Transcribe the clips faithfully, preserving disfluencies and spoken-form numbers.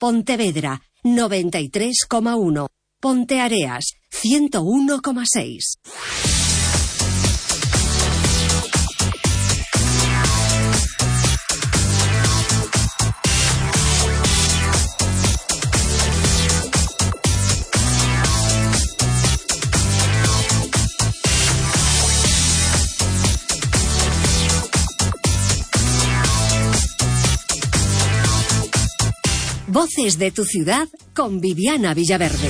Pontevedra, noventa y tres coma uno. Ponteareas, ciento uno coma seis. Voces de tu ciudad con Viviana Villaverde.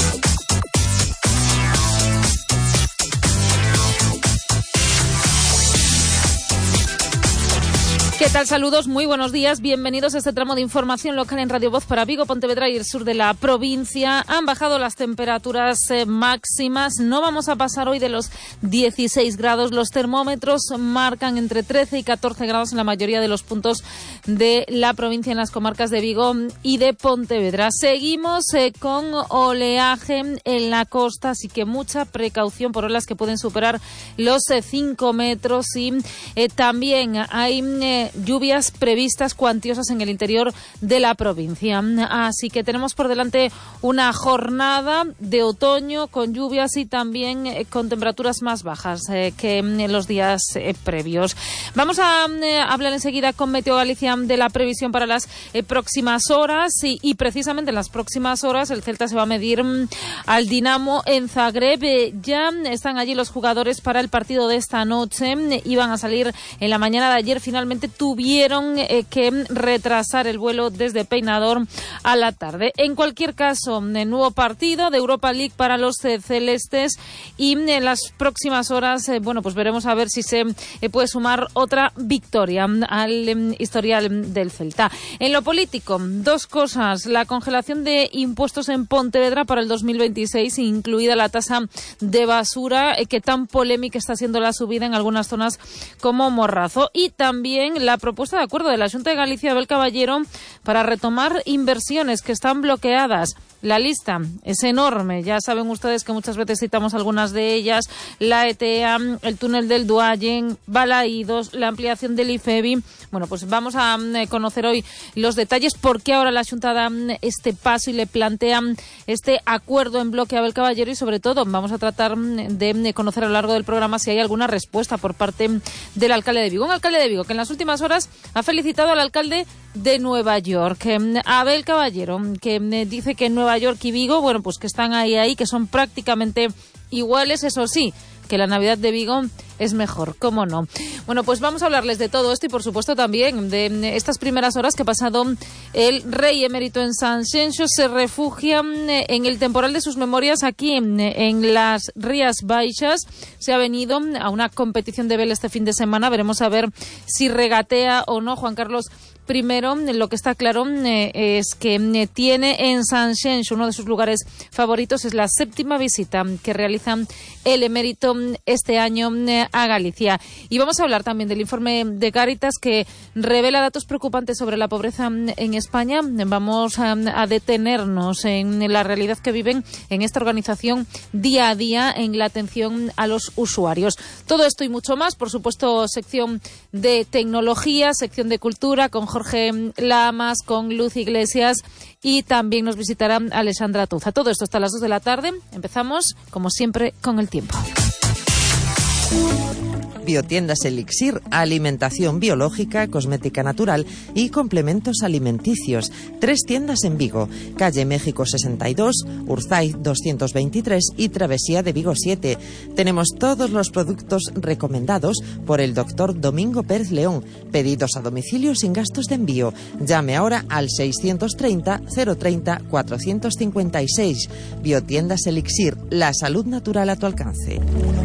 ¿Qué tal? Saludos, muy buenos días. Bienvenidos a este tramo de información local en Radio Voz para Vigo, Pontevedra y el sur de la provincia. Han bajado las temperaturas eh, máximas. No vamos a pasar hoy de los dieciséis grados. Los termómetros marcan entre trece y catorce grados en la mayoría de los puntos de la provincia, en las comarcas de Vigo y de Pontevedra. Seguimos eh, con oleaje en la costa, así que mucha precaución por olas que pueden superar los eh, cinco metros. Y eh, también hay eh, lluvias previstas cuantiosas en el interior de la provincia. Así que tenemos por delante una jornada de otoño con lluvias y también eh, con temperaturas más bajas eh, que en los días eh, previos. Vamos a eh, hablar enseguida con Meteo Galicia de la previsión para las eh, próximas horas y, y precisamente en las próximas horas el Celta se va a medir mm, al Dinamo en Zagreb. Eh, ya están allí los jugadores para el partido de esta noche. Eh, iban a salir en la mañana de ayer, finalmente tuvieron eh, que retrasar el vuelo desde Peinador a la tarde. En cualquier caso, eh, nuevo partido de Europa League para los eh, celestes y en las próximas horas, eh, bueno, pues veremos a ver si se eh, puede sumar otra victoria al eh, historial del Celta. En lo político, dos cosas. La congelación de impuestos en Pontevedra para el dos mil veintiséis, incluida la tasa de basura, eh, que tan polémica está siendo la subida en algunas zonas como Morrazo. Y también la propuesta de acuerdo de la Xunta de Galicia, Abel Caballero, para retomar inversiones que están bloqueadas. La lista es enorme, ya saben ustedes que muchas veces citamos algunas de ellas: la E T E A, el túnel del Duallen, Balaídos, la ampliación del IFEBI. Bueno, pues vamos a eh, conocer hoy los detalles, por qué ahora la Xunta da este paso y le plantean este acuerdo en bloque a Abel Caballero, y sobre todo vamos a tratar de, de conocer a lo largo del programa si hay alguna respuesta por parte del alcalde de Vigo. Un alcalde de Vigo que en las últimas horas ha felicitado al alcalde de Nueva York, eh, Abel Caballero, que eh, dice que Nueva York y Vigo, bueno, pues que están ahí, ahí, que son prácticamente iguales, eso sí, que la Navidad de Vigo es mejor, ¿cómo no? Bueno, pues vamos a hablarles de todo esto y por supuesto también de estas primeras horas que ha pasado el rey emérito en Sanxenxo. Se refugia en el temporal de sus memorias aquí en, en las Rías Baixas. Se ha venido a una competición de vela este fin de semana. Veremos a ver si regatea o no Juan Carlos Primero. Lo que está claro eh, es que eh, tiene en Sanxenxo uno de sus lugares favoritos. Es la séptima visita que realiza el emérito este año eh, a Galicia. Y vamos a hablar también del informe de Cáritas, que revela datos preocupantes sobre la pobreza en España. Vamos a, a detenernos en la realidad que viven en esta organización día a día en la atención a los usuarios. Todo esto y mucho más, por supuesto, sección de tecnología, sección de cultura con Jorge Lamas, con Luz Iglesias, y también nos visitará Alexandra Tuza. Todo esto hasta las dos de la tarde. Empezamos, como siempre, con el tiempo. Biotiendas Elixir, alimentación biológica, cosmética natural y complementos alimenticios. Tres tiendas en Vigo: calle México sesenta y dos, Urzay doscientos veintitrés y Travesía de Vigo siete. Tenemos todos los productos recomendados por el doctor Domingo Pérez León. Pedidos a domicilio sin gastos de envío. Llame ahora al seiscientos treinta, cero treinta, cuatrocientos cincuenta y seis. Biotiendas Elixir, la salud natural a tu alcance.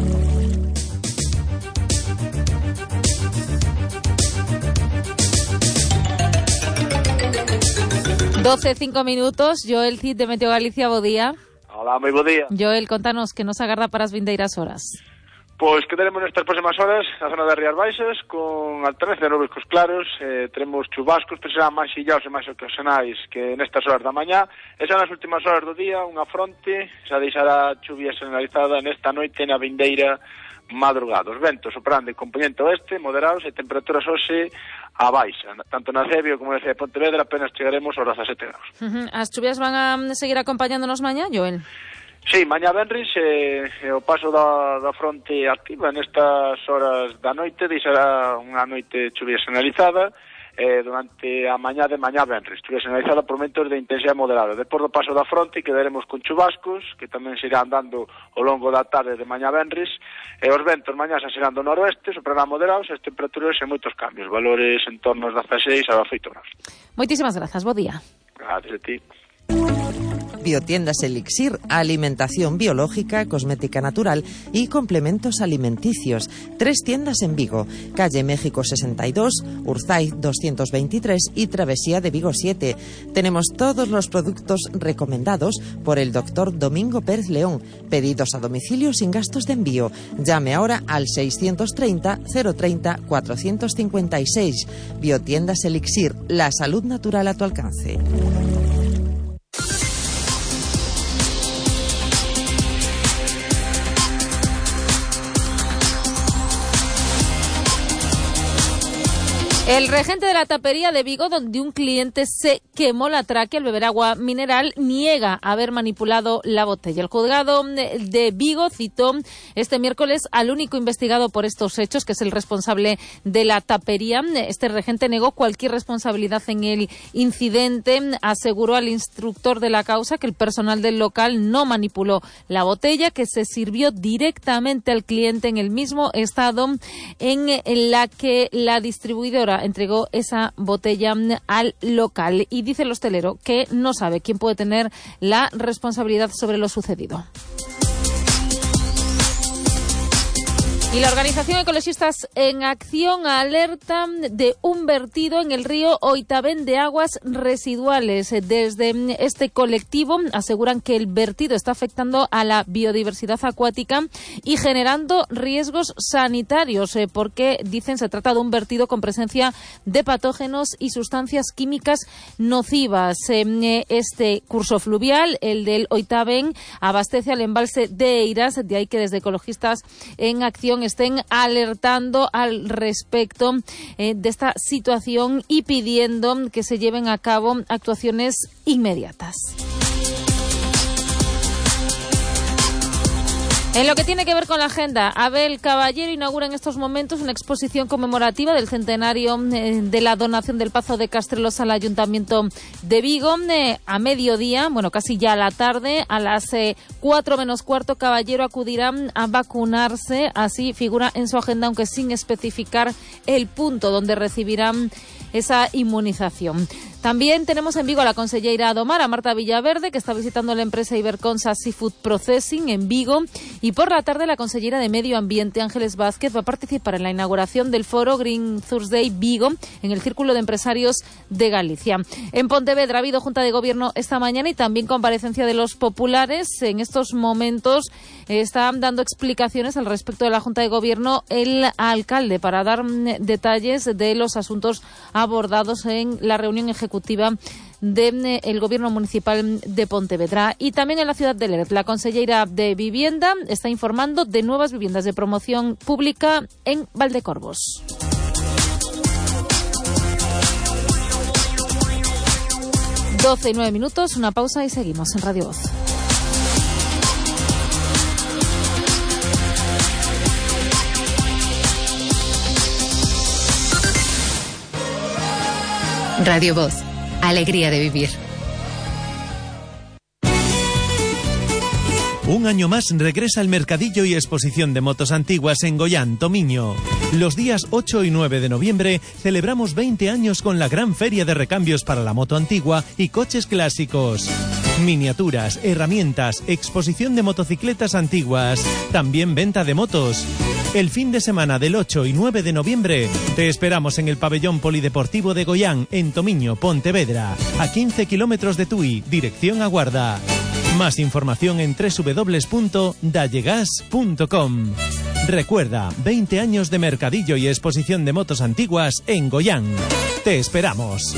doce, cinco minutos. Joel Cid de Meteo Galicia, bo día. Hola, moi bo día. Joel, contanos que nos agarda para as vindeiras horas. Pois que teremos nestas próximas horas na zona das Rías Baixas con alternancia de nubes cos claros, eh, teremos chubascos, pero serán máis illados e máis ocasionais que nestas horas da mañá, e xa nas últimas horas do día unha fronte xa deixará chuvia generalizada nesta noite na vindeira madrugada. Os ventos operando en componente oeste, moderados e temperaturas hoxe a baixa, tanto na Cebio como na cidade de Pontevedra apenas chegaremos aos dezasete graus. Uh-huh. As chuvias van a seguir acompañándonos mañá, Joel? Sí, mañá venres eh, o paso da, da fronte activa nestas horas da noite deixará unha noite chuvia generalizada eh, durante a mañá de mañá venres, chuvia generalizada por momentos de intensidade moderada. Depois do paso da fronte quedaremos con chubascos que tamén se irán dando ao longo da tarde de mañá venres, e os ventos mañá xa serán do noroeste, soprarán moderados, e as temperaturas en moitos cambios, valores en torno aos dezaseis a dezaoito graus. Moitísimas grazas, bo día. Gracias a ti. Biotiendas Elixir, alimentación biológica, cosmética natural y complementos alimenticios. Tres tiendas en Vigo, calle México sesenta y dos, Urzaiz doscientos veintitrés y Travesía de Vigo siete. Tenemos todos los productos recomendados por el doctor Domingo Pérez León. Pedidos a domicilio sin gastos de envío. Llame ahora al seiscientos treinta, cero treinta, cuatrocientos cincuenta y seis. Biotiendas Elixir, la salud natural a tu alcance. El regente de la tapería de Vigo, donde un cliente se quemó la tráquea al beber agua mineral, niega haber manipulado la botella. El juzgado de Vigo citó este miércoles al único investigado por estos hechos, que es el responsable de la tapería. Este regente negó cualquier responsabilidad en el incidente. Aseguró al instructor de la causa que el personal del local no manipuló la botella, que se sirvió directamente al cliente en el mismo estado en la que la distribuidora entregó esa botella al local. Y dice el hostelero que no sabe quién puede tener la responsabilidad sobre lo sucedido. Y la organización Ecologistas en Acción alerta de un vertido en el río Oitabén de aguas residuales. Desde este colectivo aseguran que el vertido está afectando a la biodiversidad acuática y generando riesgos sanitarios, porque dicen se trata de un vertido con presencia de patógenos y sustancias químicas nocivas. Este curso fluvial, el del Oitabén, abastece al embalse de Eiras, de ahí que desde Ecologistas en Acción estén alertando al respecto eh, de esta situación y pidiendo que se lleven a cabo actuaciones inmediatas. En lo que tiene que ver con la agenda, Abel Caballero inaugura en estos momentos una exposición conmemorativa del centenario de la donación del Pazo de Castrelos al Ayuntamiento de Vigo. A mediodía, bueno, casi ya a la tarde, a las eh, cuatro menos cuarto, Caballero acudirá a vacunarse. Así figura en su agenda, aunque sin especificar el punto donde recibirán esa inmunización. También tenemos en Vigo a la conselleira Domar, a Marta Villaverde, que está visitando la empresa Iberconsa Seafood Processing en Vigo. Y por la tarde la consellera de Medio Ambiente, Ángeles Vázquez, va a participar en la inauguración del foro Green Thursday Vigo en el Círculo de Empresarios de Galicia. En Pontevedra ha habido Junta de Gobierno esta mañana y también comparecencia de los populares. En estos momentos eh, está dando explicaciones al respecto de la Junta de Gobierno el alcalde para dar mm, detalles de los asuntos abordados en la reunión ejecutiva del Gobierno Municipal de Pontevedra. Y también en la ciudad de Lérez, la consellera de Vivienda está informando de nuevas viviendas de promoción pública en Valdecorvos. doce y nueve minutos, una pausa y seguimos en Radio Voz. Radio Voz, alegría de vivir. Un año más regresa el mercadillo y exposición de motos antiguas en Goián, Tomiño. Los días ocho y nueve de noviembre celebramos veinte años con la gran feria de recambios para la moto antigua y coches clásicos. Miniaturas, herramientas, exposición de motocicletas antiguas, también venta de motos. El fin de semana del ocho y nueve de noviembre te esperamos en el pabellón polideportivo de Goián, en Tomiño, Pontevedra, a quince kilómetros de Tui, dirección a Guarda. Más información en doble u doble u doble u punto dallegas punto com. Recuerda, veinte años de mercadillo y exposición de motos antiguas en Goyán. Te esperamos.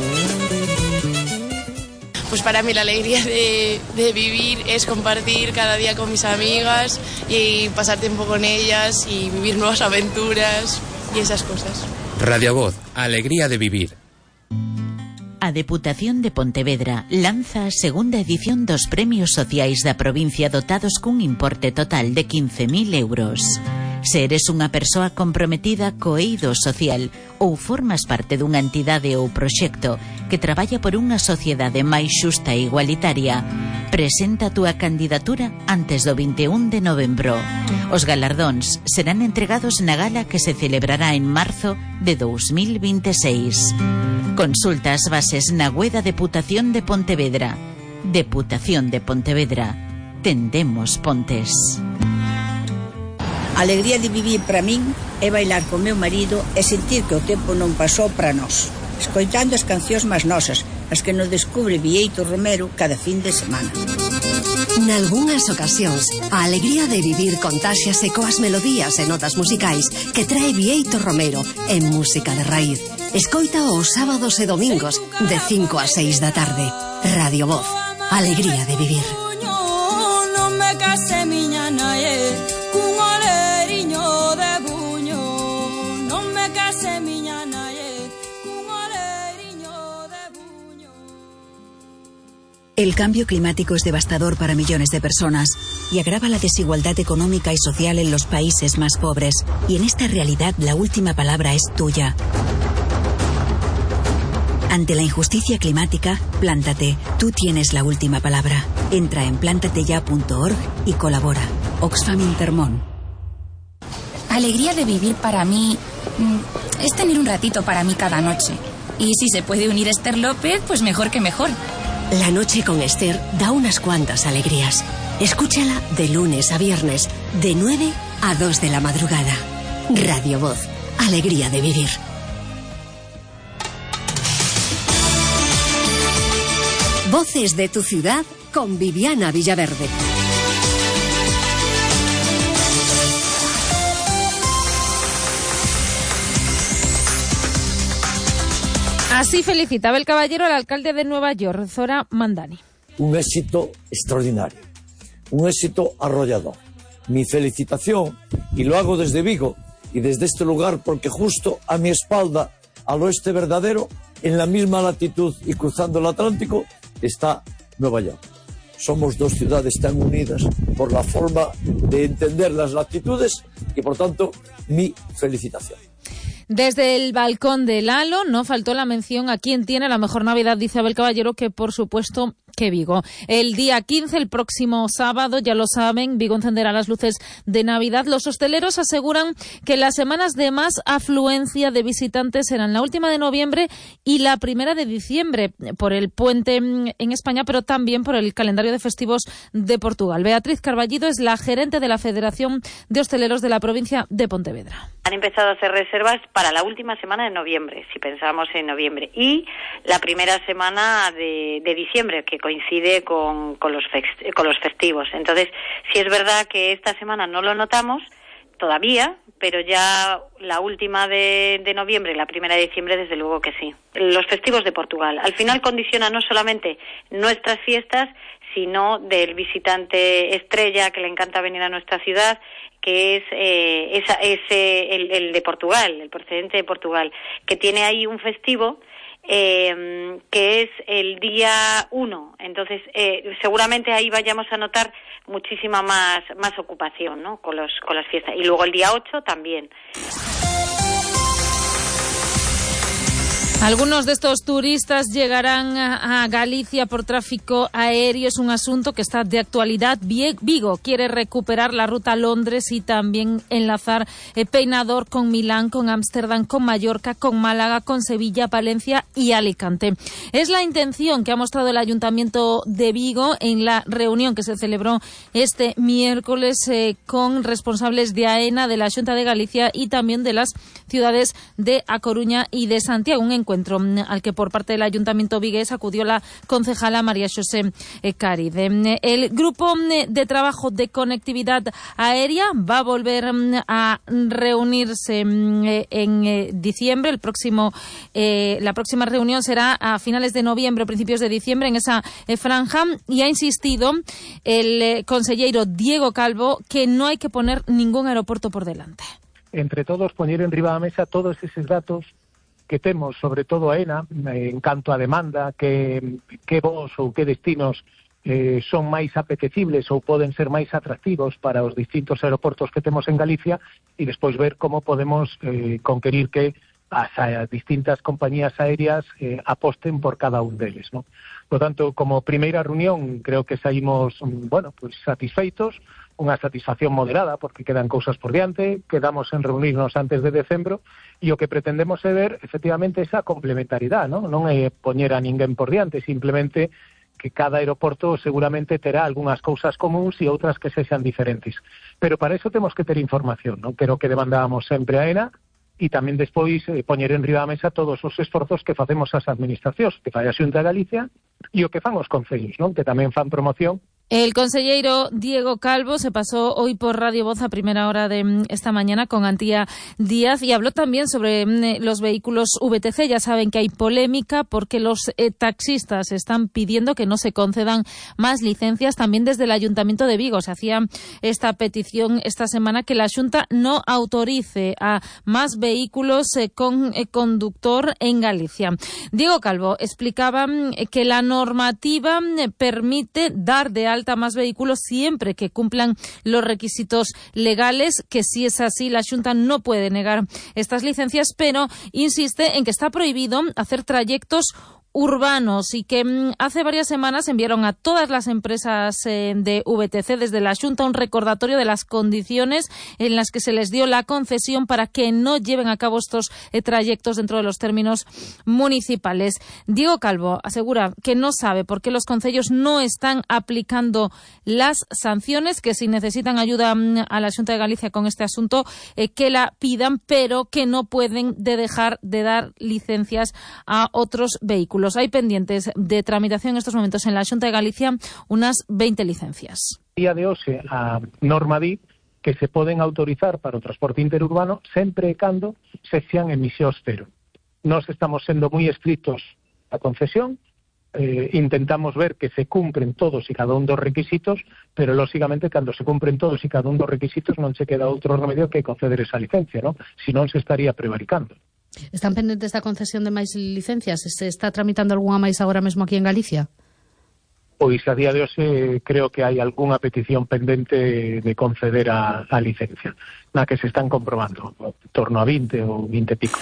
Pues para mí la alegría de, de vivir es compartir cada día con mis amigas y pasar tiempo con ellas y vivir nuevas aventuras y esas cosas. Radio Voz, alegría de vivir. A Deputación de Pontevedra lanza a segunda edición dos premios sociais da provincia dotados cun importe total de quince mil euros. Se eres unha persoa comprometida co eido social ou formas parte dunha entidade ou proxecto que traballa por unha sociedade máis xusta e igualitaria, presenta a túa candidatura antes do vinte e un de novembro. Os galardóns serán entregados na gala que se celebrará en marzo de dous mil vinte e seis. Consulta as bases na web da Deputación de Pontevedra. Deputación de Pontevedra. Tendemos pontes. A alegría de vivir para min é bailar co meu marido e sentir que o tempo non pasou para nós, escoitando as cancións máis nosas, as que nos descubre Bieito Romero cada fin de semana. Nalgúnas ocasións, a alegría de vivir contáxiase coas melodías e notas musicais que trae Bieito Romero en música de raíz. Escoita os sábados e domingos de cinco a seis da tarde. Radio Voz, alegría de vivir. Non me case miña nae, cun oleriño de buño. Non me case miña nae, cun oleriño de buño. El cambio climático es devastador para millones de personas y agrava la desigualdad económica y social en los países más pobres. Y en esta realidad la última palabra es tuya. Ante la injusticia climática, plántate. Tú tienes la última palabra. Entra en plántateya punto org y colabora. Oxfam Intermón. Alegría de vivir para mí es tener un ratito para mí cada noche. Y si se puede unir Esther López, pues mejor que mejor. La noche con Esther da unas cuantas alegrías. Escúchala de lunes a viernes, de nueve a dos de la madrugada. Radio Voz, alegría de vivir. Voces de tu ciudad con Viviana Villaverde. Así felicitaba el caballero al alcalde de Nueva York, Zohran Mamdani. Un éxito extraordinario, un éxito arrollador. Mi felicitación, y lo hago desde Vigo y desde este lugar porque justo a mi espalda, al oeste verdadero, en la misma latitud y cruzando el Atlántico, está Nueva York. Somos dos ciudades tan unidas por la forma de entender las latitudes y, por tanto, mi felicitación. Desde el balcón del Halo no faltó la mención a quien tiene la mejor Navidad, dice Abel Caballero, que por supuesto que Vigo. El día quince, el próximo sábado, ya lo saben, Vigo encenderá las luces de Navidad. Los hosteleros aseguran que las semanas de más afluencia de visitantes serán la última de noviembre y la primera de diciembre, por el puente en España, pero también por el calendario de festivos de Portugal. Beatriz Carballido es la gerente de la Federación de Hosteleros de la provincia de Pontevedra. Han empezado a hacer reservas para la última semana de noviembre, si pensamos en noviembre, y la primera semana de, de diciembre, que coincide con, con, los fest, con los festivos. Entonces, sí es verdad que esta semana no lo notamos todavía, pero ya la última de, de noviembre y la primera de diciembre, desde luego que sí. Los festivos de Portugal, al final condiciona no solamente nuestras fiestas, sino del visitante estrella que le encanta venir a nuestra ciudad, que es eh, esa, ese el, el de Portugal, el procedente de Portugal, que tiene ahí un festivo eh, que es el día uno. Entonces, eh, seguramente ahí vayamos a notar muchísima más más ocupación, ¿no?, con los con las fiestas. Y luego el día ocho también. Algunos de estos turistas llegarán a Galicia por tráfico aéreo. Es un asunto que está de actualidad. Vigo quiere recuperar la ruta a Londres y también enlazar Peinador con Milán, con Ámsterdam, con Mallorca, con Málaga, con Sevilla, Valencia y Alicante. Es la intención que ha mostrado el Ayuntamiento de Vigo en la reunión que se celebró este miércoles eh, con responsables de AENA, de la Xunta de Galicia y también de las ciudades de A Coruña y de Santiago. Un encuentro al que por parte del Ayuntamiento vigués acudió la concejala María Xosé Caride. El grupo de trabajo de conectividad aérea va a volver a reunirse en diciembre. El próximo, eh, la próxima reunión será a finales de noviembre o principios de diciembre en esa franja, y ha insistido el consellero Diego Calvo que no hay que poner ningún aeropuerto por delante. Entre todos, poñer en riba da mesa todos eses datos que temos, sobre todo a ENA, en canto a demanda, que, que voos ou que destinos eh, son máis apetecibles ou poden ser máis atractivos para os distintos aeroportos que temos en Galicia, e despois ver como podemos eh, conquerir que as, as distintas compañías aéreas eh, aposten por cada un deles, ¿no? Por tanto, como primeira reunión, creo que saímos, bueno, pues satisfeitos, unha satisfacción moderada, porque quedan cousas por diante, quedamos en reunirnos antes de decembro, e o que pretendemos é ver, efectivamente, esa complementariedade, ¿no? Non é poñer a ninguén por diante, simplemente que cada aeroporto seguramente terá algunhas cousas comuns e outras que sexan diferentes. Pero para eso temos que ter información, ¿no? Pero que demandábamos sempre a ENA, e tamén despois eh, poñer en riba da mesa todos os esforzos que facemos as administracións, que fai a Xunta de Galicia, e o que fan os concellos, ¿no? Que tamén fan promoción. El conselleiro Diego Calvo se pasó hoy por Radio Voz a primera hora de esta mañana con Antía Díaz y habló también sobre los vehículos V T C. Ya saben que hay polémica porque los eh, taxistas están pidiendo que no se concedan más licencias. También desde el Ayuntamiento de Vigo se hacía esta petición esta semana, que la Xunta no autorice a más vehículos eh, con eh, conductor en Galicia. Diego Calvo explicaba eh, que la normativa eh, permite dar de alta más vehículos siempre que cumplan los requisitos legales, que si es así la Xunta no puede negar estas licencias, pero insiste en que está prohibido hacer trayectos urbanos y que mmm, hace varias semanas enviaron a todas las empresas eh, de V T C desde la Xunta un recordatorio de las condiciones en las que se les dio la concesión para que no lleven a cabo estos eh, trayectos dentro de los términos municipales. Diego Calvo asegura que no sabe por qué los concellos no están aplicando las sanciones, que si necesitan ayuda mmm, a la Xunta de Galicia con este asunto, eh, que la pidan, pero que no pueden de dejar de dar licencias a otros vehículos. Hay pendientes de tramitación en estos momentos en la Xunta de Galicia unas veinte licencias. Día de hoxe a norma di que se poden autorizar para o transporte interurbano sempre e cando se sean emisións cero. Nós estamos sendo moi estrictos a concesión, eh, intentamos ver que se cumpren todos e cada un dos requisitos, pero lógicamente cando se cumpren todos e cada un dos requisitos non se queda outro remedio que conceder esa licencia, ¿no? Si non se estaría prevaricando. Están pendentes da concesión de máis licencias? Se está tramitando algunha máis agora mesmo aquí en Galicia? Pois a día de hoxe creo que hai algunha petición pendente de conceder a, a licencia, na que se están comprobando, en torno a vinte ou vinte e pico.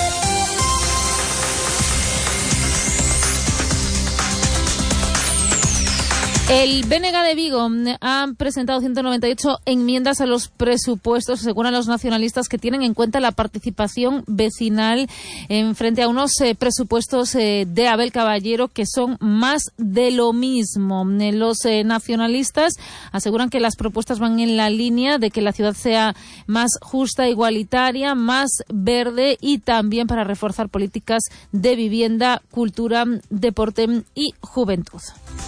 El B N G de Vigo ha presentado ciento noventa y ocho enmiendas a los presupuestos, aseguran los nacionalistas, que tienen en cuenta la participación vecinal en frente a unos eh, presupuestos eh, de Abel Caballero que son más de lo mismo. Los eh, nacionalistas aseguran que las propuestas van en la línea de que la ciudad sea más justa, igualitaria, más verde y también para reforzar políticas de vivienda, cultura, deporte y juventud.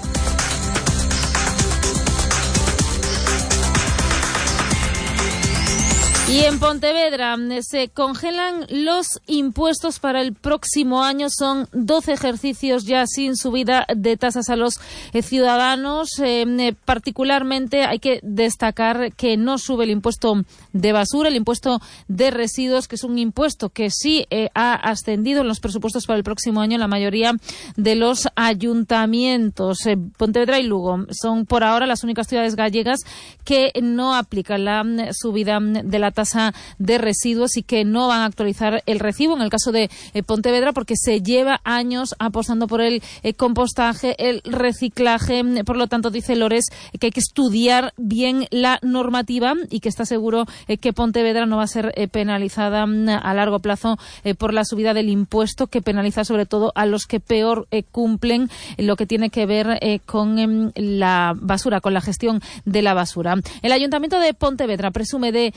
Y en Pontevedra se congelan los impuestos para el próximo año. Son doce ejercicios ya sin subida de tasas a los eh, ciudadanos. Eh, particularmente hay que destacar que no sube el impuesto de basura, el impuesto de residuos, que es un impuesto que sí eh, ha ascendido en los presupuestos para el próximo año en la mayoría de los ayuntamientos. Eh, Pontevedra y Lugo son por ahora las únicas ciudades gallegas que no aplican la subida de la tasa de residuos y que no van a actualizar el recibo. En el caso de eh, Pontevedra, porque se lleva años apostando por el eh, compostaje, el reciclaje. Por lo tanto, dice Lores eh, que hay que estudiar bien la normativa y que está seguro eh, que Pontevedra no va a ser eh, penalizada mm, a largo plazo eh, por la subida del impuesto, que penaliza sobre todo a los que peor eh, cumplen eh, lo que tiene que ver eh, con eh, la basura, con la gestión de la basura. El Ayuntamiento de Pontevedra presume de salud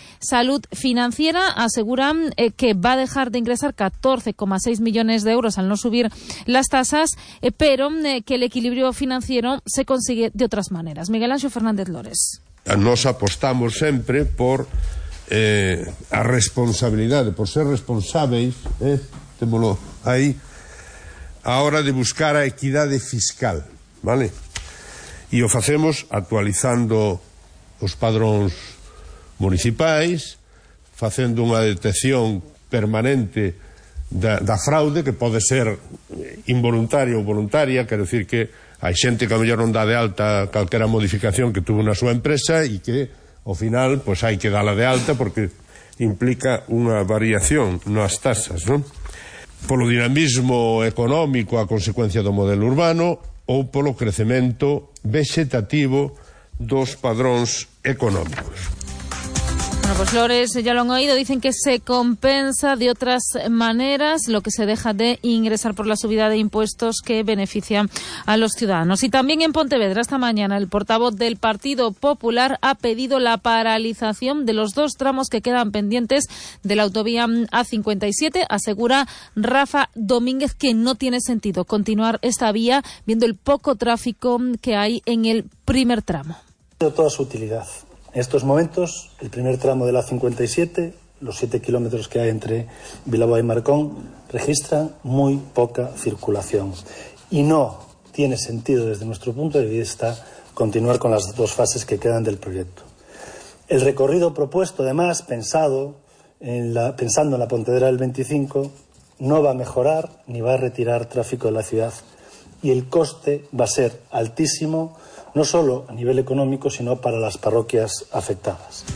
Salud Financiera asegura eh, que va a dejar de ingresar catorce coma seis millones de euros al no subir las tasas, eh, pero eh, que el equilibrio financiero se consigue de otras maneras. Miguel Anxo Fernández Lores. Nos apostamos sempre por eh, a responsabilidade, por ser responsáveis, eh, témolo aí, a hora de buscar a equidade fiscal, vale? E o facemos actualizando os padróns municipais, facendo unha detección permanente da, da fraude, que pode ser involuntaria ou voluntaria, quero dicir que hai xente que a mellor non dá de alta calquera modificación que tuvo na súa empresa e que, ao final, pois hai que dala de alta porque implica unha variación nas tasas, non? Polo dinamismo económico a consecuencia do modelo urbano ou polo crecemento vegetativo dos padróns económicos. Bueno, pues Lores, ya lo han oído, dicen que se compensa de otras maneras lo que se deja de ingresar por la subida de impuestos que beneficia a los ciudadanos. Y también en Pontevedra esta mañana el portavoz del Partido Popular ha pedido la paralización de los dos tramos que quedan pendientes de la autovía A cincuenta y siete. Asegura Rafa Domínguez que no tiene sentido continuar esta vía viendo el poco tráfico que hay en el primer tramo. De toda su utilidad. En estos momentos, el primer tramo de la cincuenta y siete, los siete kilómetros que hay entre Vilaboa y Marcón, registran muy poca circulación. Y no tiene sentido, desde nuestro punto de vista, continuar con las dos fases que quedan del proyecto. El recorrido propuesto, además, pensado en la, pensando en la Pontevedra del veinticinco, no va a mejorar ni va a retirar tráfico de la ciudad. Y el coste va a ser altísimo, no solo a nivel económico, sino para las parroquias afectadas.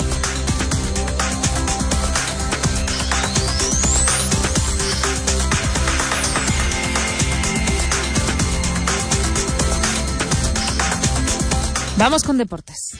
Vamos con deportes.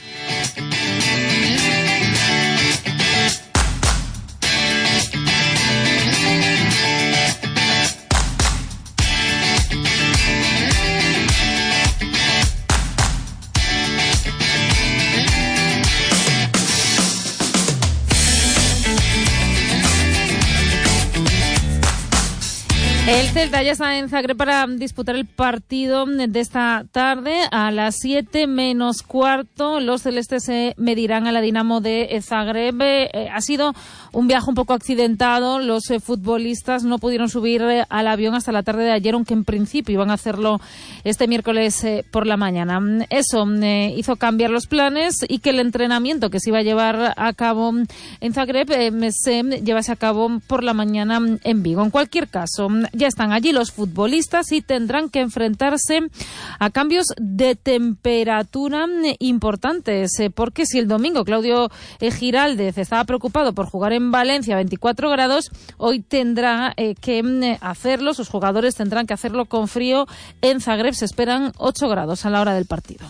El Celta ya está en Zagreb para disputar el partido de esta tarde a las siete menos cuarto. Los celestes se medirán a la Dinamo de Zagreb. Eh, ha sido un viaje un poco accidentado. Los eh, futbolistas no pudieron subir eh, al avión hasta la tarde de ayer, aunque en principio iban a hacerlo este miércoles eh, por la mañana. Eso eh, hizo cambiar los planes y que el entrenamiento que se iba a llevar a cabo en Zagreb eh, se llevase a cabo por la mañana en Vigo. En cualquier caso, ya están allí los futbolistas y tendrán que enfrentarse a cambios de temperatura importantes, porque si el domingo Claudio Giraldez estaba preocupado por jugar en Valencia a veinticuatro grados, hoy tendrá eh, que hacerlo, sus jugadores tendrán que hacerlo con frío en Zagreb. Se esperan ocho grados a la hora del partido.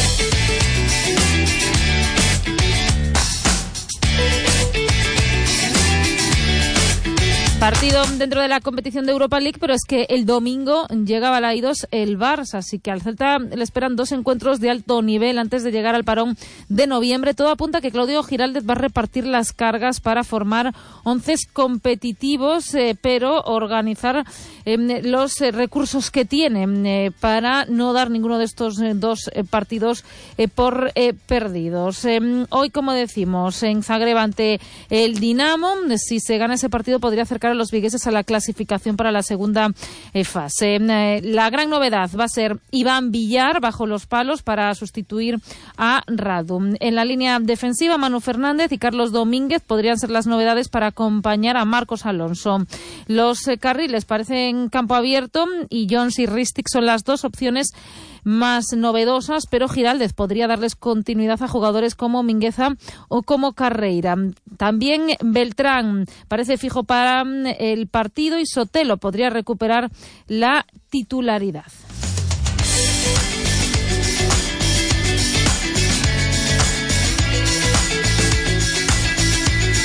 Partido dentro de la competición de Europa League, pero es que el domingo llega a Balaídos el Barça, así que al Celta le esperan dos encuentros de alto nivel antes de llegar al parón de noviembre. Todo apunta a que Claudio Giraldez va a repartir las cargas para formar once competitivos, eh, pero organizar eh, los eh, recursos que tiene eh, para no dar ninguno de estos eh, dos eh, partidos eh, por eh, perdidos. Eh, hoy, como decimos, en Zagreb ante el Dinamo, si se gana ese partido podría acercar a los vigueses a la clasificación para la segunda eh, fase. Eh, la gran novedad va a ser Iván Villar bajo los palos para sustituir a Radu. En la línea defensiva, Manu Fernández y Carlos Domínguez podrían ser las novedades para acompañar a Marcos Alonso. Los eh, carriles parecen campo abierto y Jones y Ristic son las dos opciones más novedosas, pero Giraldez podría darles continuidad a jugadores como Mingueza o como Carreira. También Beltrán parece fijo para el partido y Sotelo podría recuperar la titularidad.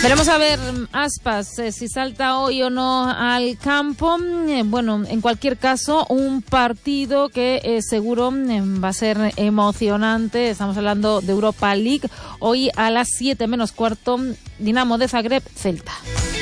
Veremos a ver, Aspas, eh, si salta hoy o no al campo. Eh, bueno, en cualquier caso, un partido que eh, seguro eh, va a ser emocionante. Estamos hablando de Europa League. Hoy a las siete menos cuarto, Dinamo de Zagreb, Celta.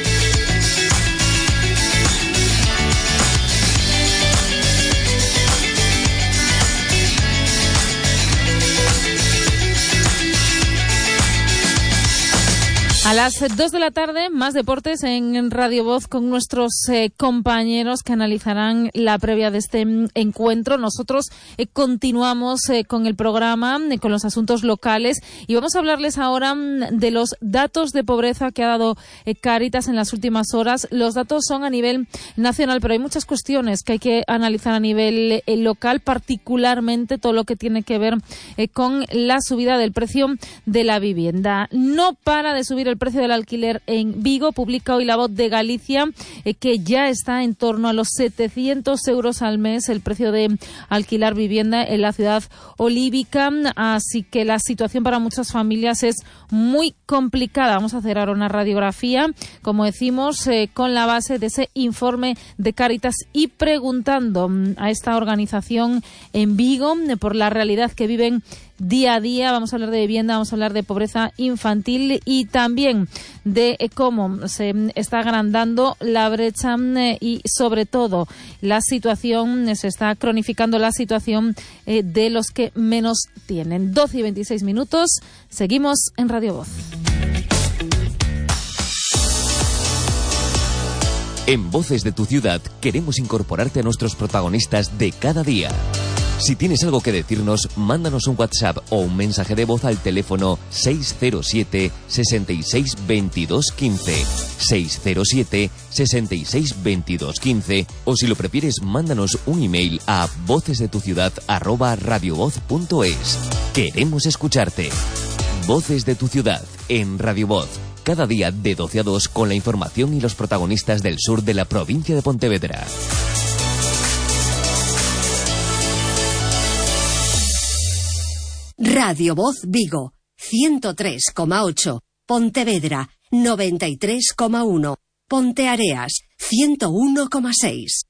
A las dos de la tarde, más deportes en Radio Voz con nuestros eh, compañeros que analizarán la previa de este mm, encuentro. Nosotros eh, continuamos eh, con el programa, eh, con los asuntos locales, y vamos a hablarles ahora mm, de los datos de pobreza que ha dado eh, Cáritas en las últimas horas. Los datos son a nivel nacional, pero hay muchas cuestiones que hay que analizar a nivel eh, local, particularmente todo lo que tiene que ver eh, con la subida del precio de la vivienda. No para de subir el precio del alquiler en Vigo. Publica hoy La Voz de Galicia eh, que ya está en torno a los setecientos euros al mes el precio de alquilar vivienda en la ciudad olívica, así que la situación para muchas familias es muy complicada. Vamos a hacer ahora una radiografía, como decimos, eh, con la base de ese informe de Cáritas y preguntando a esta organización en Vigo eh, por la realidad que viven día a día. Vamos a hablar de vivienda, vamos a hablar de pobreza infantil y también de eh, cómo se está agrandando la brecha eh, y sobre todo la situación, eh, se está cronificando la situación eh, de los que menos tienen. doce y veintiséis minutos, seguimos en Radio Voz. En Voces de tu Ciudad queremos incorporarte a nuestros protagonistas de cada día. Si tienes algo que decirnos, mándanos un WhatsApp o un mensaje de voz al teléfono seis cero siete, seis seis, veintidós, quince, seis cero siete, seis seis, veintidós, quince, o si lo prefieres, mándanos un email a vocesdetuciudad arroba radiovoz punto es. Queremos escucharte. Voces de tu Ciudad en Radio Voz. Cada día de doce a dos con la información y los protagonistas del sur de la provincia de Pontevedra. Radio Voz Vigo, ciento tres coma ocho. Pontevedra, noventa y tres coma uno. Ponteareas, ciento uno coma seis.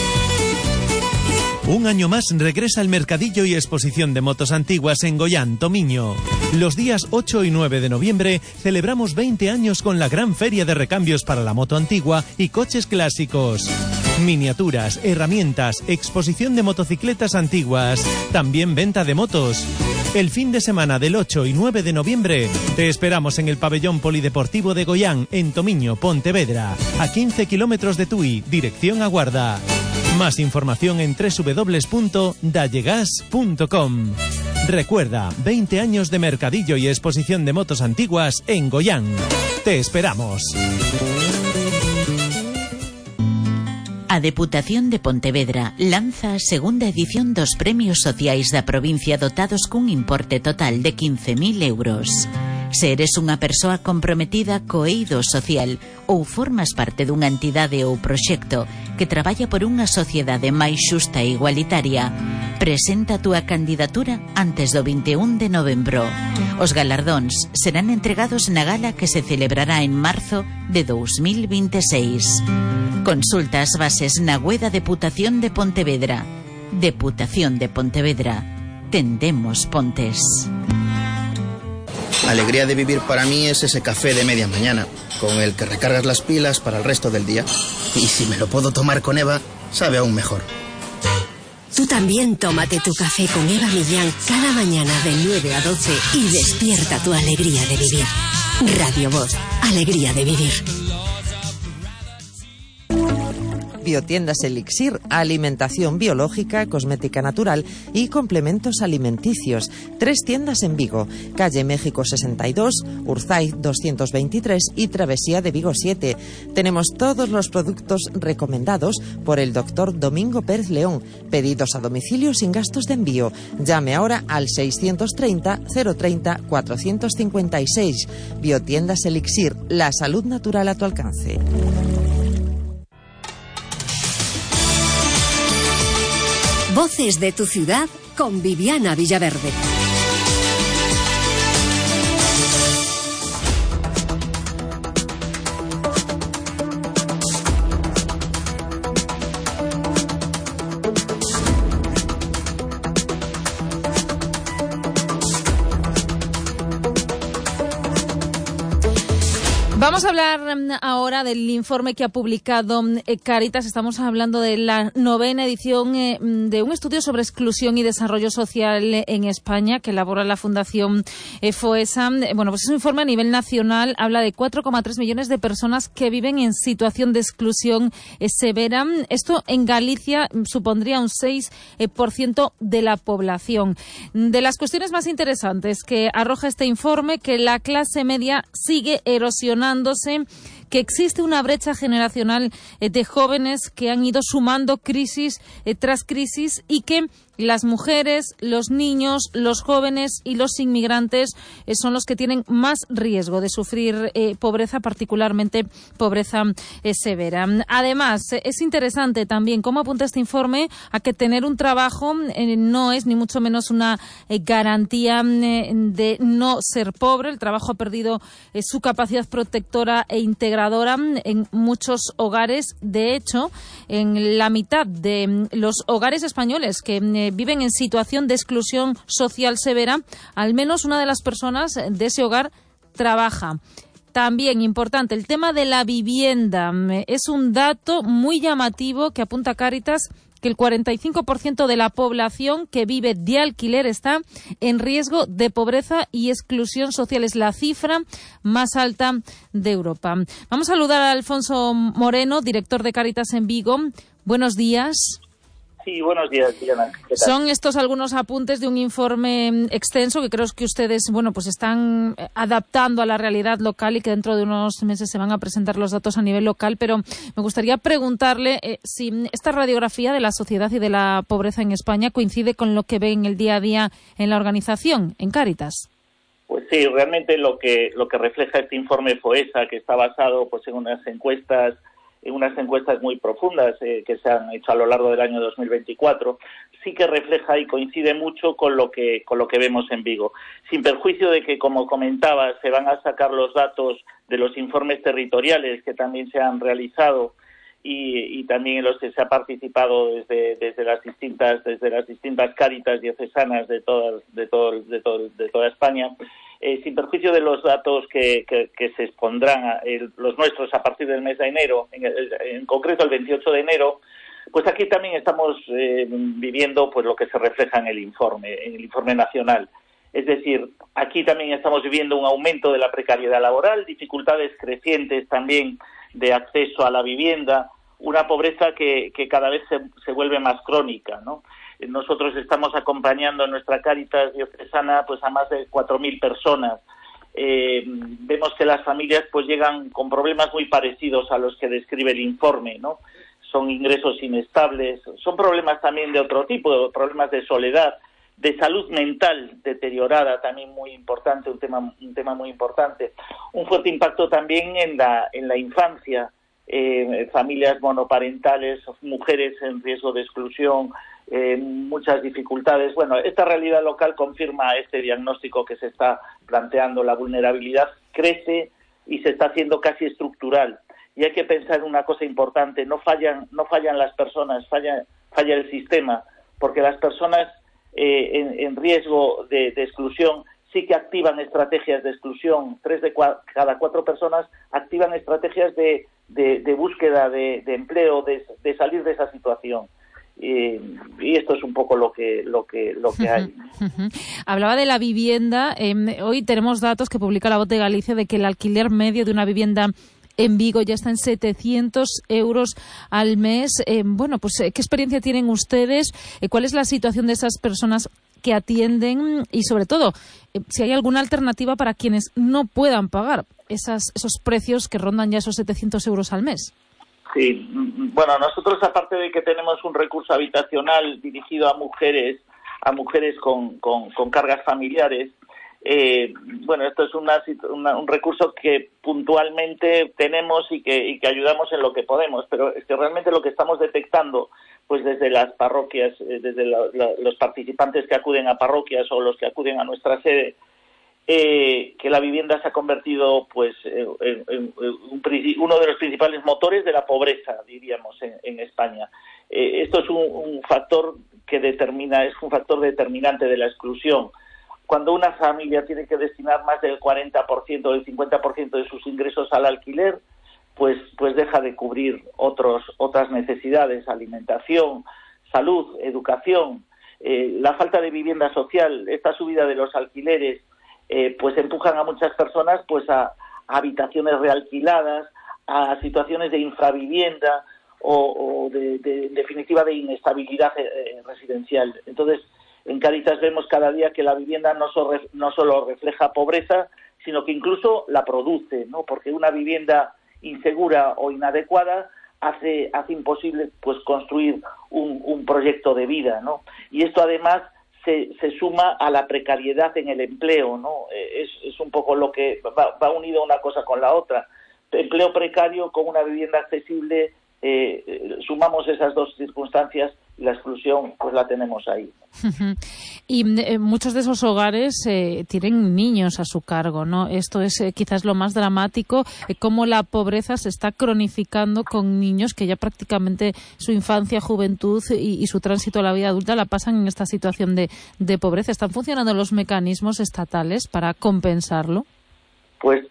Un año más regresa el mercadillo y exposición de motos antiguas en Goián, Tomiño. Los días ocho y nueve de noviembre celebramos veinte años con la gran feria de recambios para la moto antigua y coches clásicos. Miniaturas, herramientas, exposición de motocicletas antiguas, también venta de motos. El fin de semana del ocho y nueve de noviembre te esperamos en el pabellón polideportivo de Goián, en Tomiño, Pontevedra, a quince kilómetros de Tui, dirección a Guarda. Más información en doble u doble u doble u punto dallegas punto com. Recuerda, veinte años de mercadillo y exposición de motos antiguas en Goián. Te esperamos. A Deputación de Pontevedra lanza a segunda edición dos premios sociais da provincia dotados cun importe total de quince mil euros. Se eres unha persoa comprometida co eido social ou formas parte dunha entidade ou proxecto que traballa por unha sociedade máis xusta e igualitaria, presenta a túa candidatura antes do vinte e un de novembro. Os galardóns serán entregados na gala que se celebrará en marzo de dous mil vinte e seis. Consulta as bases na web da Deputación de Pontevedra. Deputación de Pontevedra. Tendemos pontes. Alegría de vivir para mí es ese café de media mañana, con el que recargas las pilas para el resto del día. Y si me lo puedo tomar con Eva, sabe aún mejor. Tú también tómate tu café con Eva Millán cada mañana de nueve a doce y despierta tu alegría de vivir. Radio Voz, alegría de vivir. Biotiendas Elixir, alimentación biológica, cosmética natural y complementos alimenticios. Tres tiendas en Vigo, calle México sesenta y dos, Urzaiz doscientos veintitrés y Travesía de Vigo siete. Tenemos todos los productos recomendados por el doctor Domingo Pérez León. Pedidos a domicilio sin gastos de envío. Llame ahora al seiscientos treinta, cero treinta, cuatrocientos cincuenta y seis. Biotiendas Elixir, la salud natural a tu alcance. Voces de tu ciudad con Viviana Villaverde. Vamos a hablar ahora del informe que ha publicado Cáritas. Estamos hablando de la novena edición de un estudio sobre exclusión y desarrollo social en España que elabora la Fundación FOESA. Bueno, pues es un informe a nivel nacional. Habla de cuatro coma tres millones de personas que viven en situación de exclusión severa. Esto en Galicia supondría un seis por ciento de la población. De las cuestiones más interesantes que arroja este informe, que la clase media sigue erosionando, que existe una brecha generacional de jóvenes que han ido sumando crisis tras crisis y que las mujeres, los niños, los jóvenes y los inmigrantes eh, son los que tienen más riesgo de sufrir eh, pobreza, particularmente pobreza eh, severa. Además, eh, es interesante también cómo apunta este informe a que tener un trabajo eh, no es ni mucho menos una eh, garantía eh, de no ser pobre. El trabajo ha perdido eh, su capacidad protectora e integradora en muchos hogares. De hecho, en la mitad de los hogares españoles que eh, viven en situación de exclusión social severa, al menos una de las personas de ese hogar trabaja. También importante, el tema de la vivienda. Es un dato muy llamativo que apunta Cáritas, que el cuarenta y cinco por ciento de la población que vive de alquiler está en riesgo de pobreza y exclusión social. Es la cifra más alta de Europa. Vamos a saludar a Alfonso Moreno, director de Cáritas en Vigo. Buenos días. Sí, buenos días, Diana. ¿Qué tal? Son estos algunos apuntes de un informe extenso que creo que ustedes, bueno, pues están adaptando a la realidad local y que dentro de unos meses se van a presentar los datos a nivel local, pero me gustaría preguntarle eh, si esta radiografía de la sociedad y de la pobreza en España coincide con lo que ve en el día a día en la organización, en Cáritas. Pues sí, realmente lo que lo que refleja este informe FOESA, que está basado pues en unas encuestas en unas encuestas muy profundas eh, que se han hecho a lo largo del año dos mil veinticuatro, sí que refleja y coincide mucho con lo que con lo que vemos en Vigo. Sin perjuicio de que, como comentaba, se van a sacar los datos de los informes territoriales que también se han realizado y, y también en los que se ha participado desde desde las distintas desde las distintas cáritas diocesanas de todas de todo de todo de toda España. Eh, sin perjuicio de los datos que, que, que se expondrán, a, el, los nuestros, a partir del mes de enero, en, en concreto el veintiocho de enero, pues aquí también estamos eh, viviendo pues lo que se refleja en el informe, en el informe nacional. Es decir, aquí también estamos viviendo un aumento de la precariedad laboral, dificultades crecientes también de acceso a la vivienda, una pobreza que, que cada vez se, se vuelve más crónica, ¿no? Nosotros estamos acompañando en nuestra Cáritas diocesana pues a más de cuatro mil personas. Eh, vemos que las familias pues llegan con problemas muy parecidos a los que describe el informe, ¿no? Son ingresos inestables, son problemas también de otro tipo, problemas de soledad, de salud mental deteriorada, también muy importante, un tema un tema muy importante. Un fuerte impacto también en la en la infancia, eh, familias monoparentales, mujeres en riesgo de exclusión, Eh, muchas dificultades. Bueno, esta realidad local confirma este diagnóstico que se está planteando. La vulnerabilidad crece y se está haciendo casi estructural. Y hay que pensar en una cosa importante: no fallan, no fallan las personas, falla, falla el sistema, porque las personas eh, en, en riesgo de, de exclusión sí que activan estrategias de exclusión. Tres de cua- cada cuatro personas activan estrategias de, de, de búsqueda de, de empleo, de, de salir de esa situación. Y, y esto es un poco lo que lo que lo que hay. Hablaba de la vivienda. Eh, hoy tenemos datos que publica La Voz de Galicia de que el alquiler medio de una vivienda en Vigo ya está en setecientos euros al mes. Eh, bueno, pues ¿qué experiencia tienen ustedes? Eh, ¿Cuál es la situación de esas personas que atienden? Y sobre todo, eh, si hay alguna alternativa para quienes no puedan pagar esas, esos precios que rondan ya esos setecientos euros al mes. Sí, bueno, nosotros, aparte de que tenemos un recurso habitacional dirigido a mujeres, a mujeres con, con, con cargas familiares, eh, bueno, esto es una, una, un recurso que puntualmente tenemos y que, y que ayudamos en lo que podemos, pero es que realmente lo que estamos detectando, pues desde las parroquias, eh, desde la, la, los participantes que acuden a parroquias o los que acuden a nuestra sede, Eh, que la vivienda se ha convertido pues en, en, en un, uno de los principales motores de la pobreza, diríamos, en, en España. Eh, esto es un, un factor que determina, es un factor determinante de la exclusión. cuando una familia tiene que destinar más del cuarenta por ciento o el cincuenta por ciento de sus ingresos al alquiler, pues, pues deja de cubrir otros, otras necesidades, alimentación, salud, educación, eh, la falta de vivienda social, esta subida de los alquileres, eh, pues empujan a muchas personas pues a, a habitaciones realquiladas, a situaciones de infravivienda o, o de, de, en definitiva de inestabilidad eh, residencial. Entonces, en Cáritas vemos cada día que la vivienda no, so, no solo refleja pobreza, sino que incluso la produce, ¿no? Porque una vivienda insegura o inadecuada hace, hace imposible pues construir un, un proyecto de vida, ¿no? Y esto además se, se suma a la precariedad en el empleo, ¿no? Es, es un poco lo que va, va unido una cosa con la otra. Empleo precario con una vivienda accesible, eh, sumamos esas dos circunstancias y la exclusión pues la tenemos ahí. Y eh, muchos de esos hogares eh, tienen niños a su cargo, ¿no? Esto es eh, quizás lo más dramático, eh, cómo la pobreza se está cronificando con niños que ya prácticamente su infancia, juventud y, y su tránsito a la vida adulta la pasan en esta situación de, de pobreza. ¿Están funcionando los mecanismos estatales para compensarlo? Pues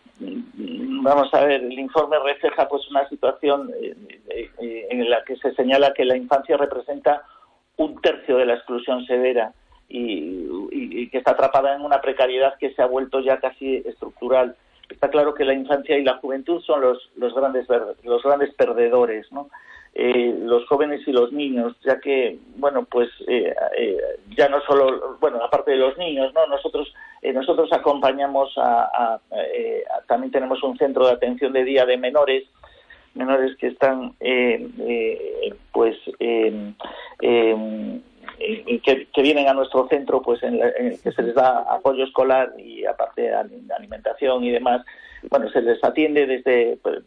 vamos a ver, el informe refleja pues una situación eh, eh, en la que se señala que la infancia representa un tercio de la exclusión severa y, y, y que está atrapada en una precariedad que se ha vuelto ya casi estructural. Está claro que la infancia y la juventud son los, los grandes los grandes perdedores, ¿no? Eh, los jóvenes y los niños, ya que, bueno, pues eh, eh, ya no solo, bueno, aparte de los niños, ¿no? Nosotros eh, nosotros acompañamos a, a, eh, a, también tenemos un centro de atención de día de menores, menores que están, eh, eh, pues, eh, eh, que, que vienen a nuestro centro, pues, en, la, en el que se les da apoyo escolar y aparte alimentación y demás. Bueno, se les atiende desde pues,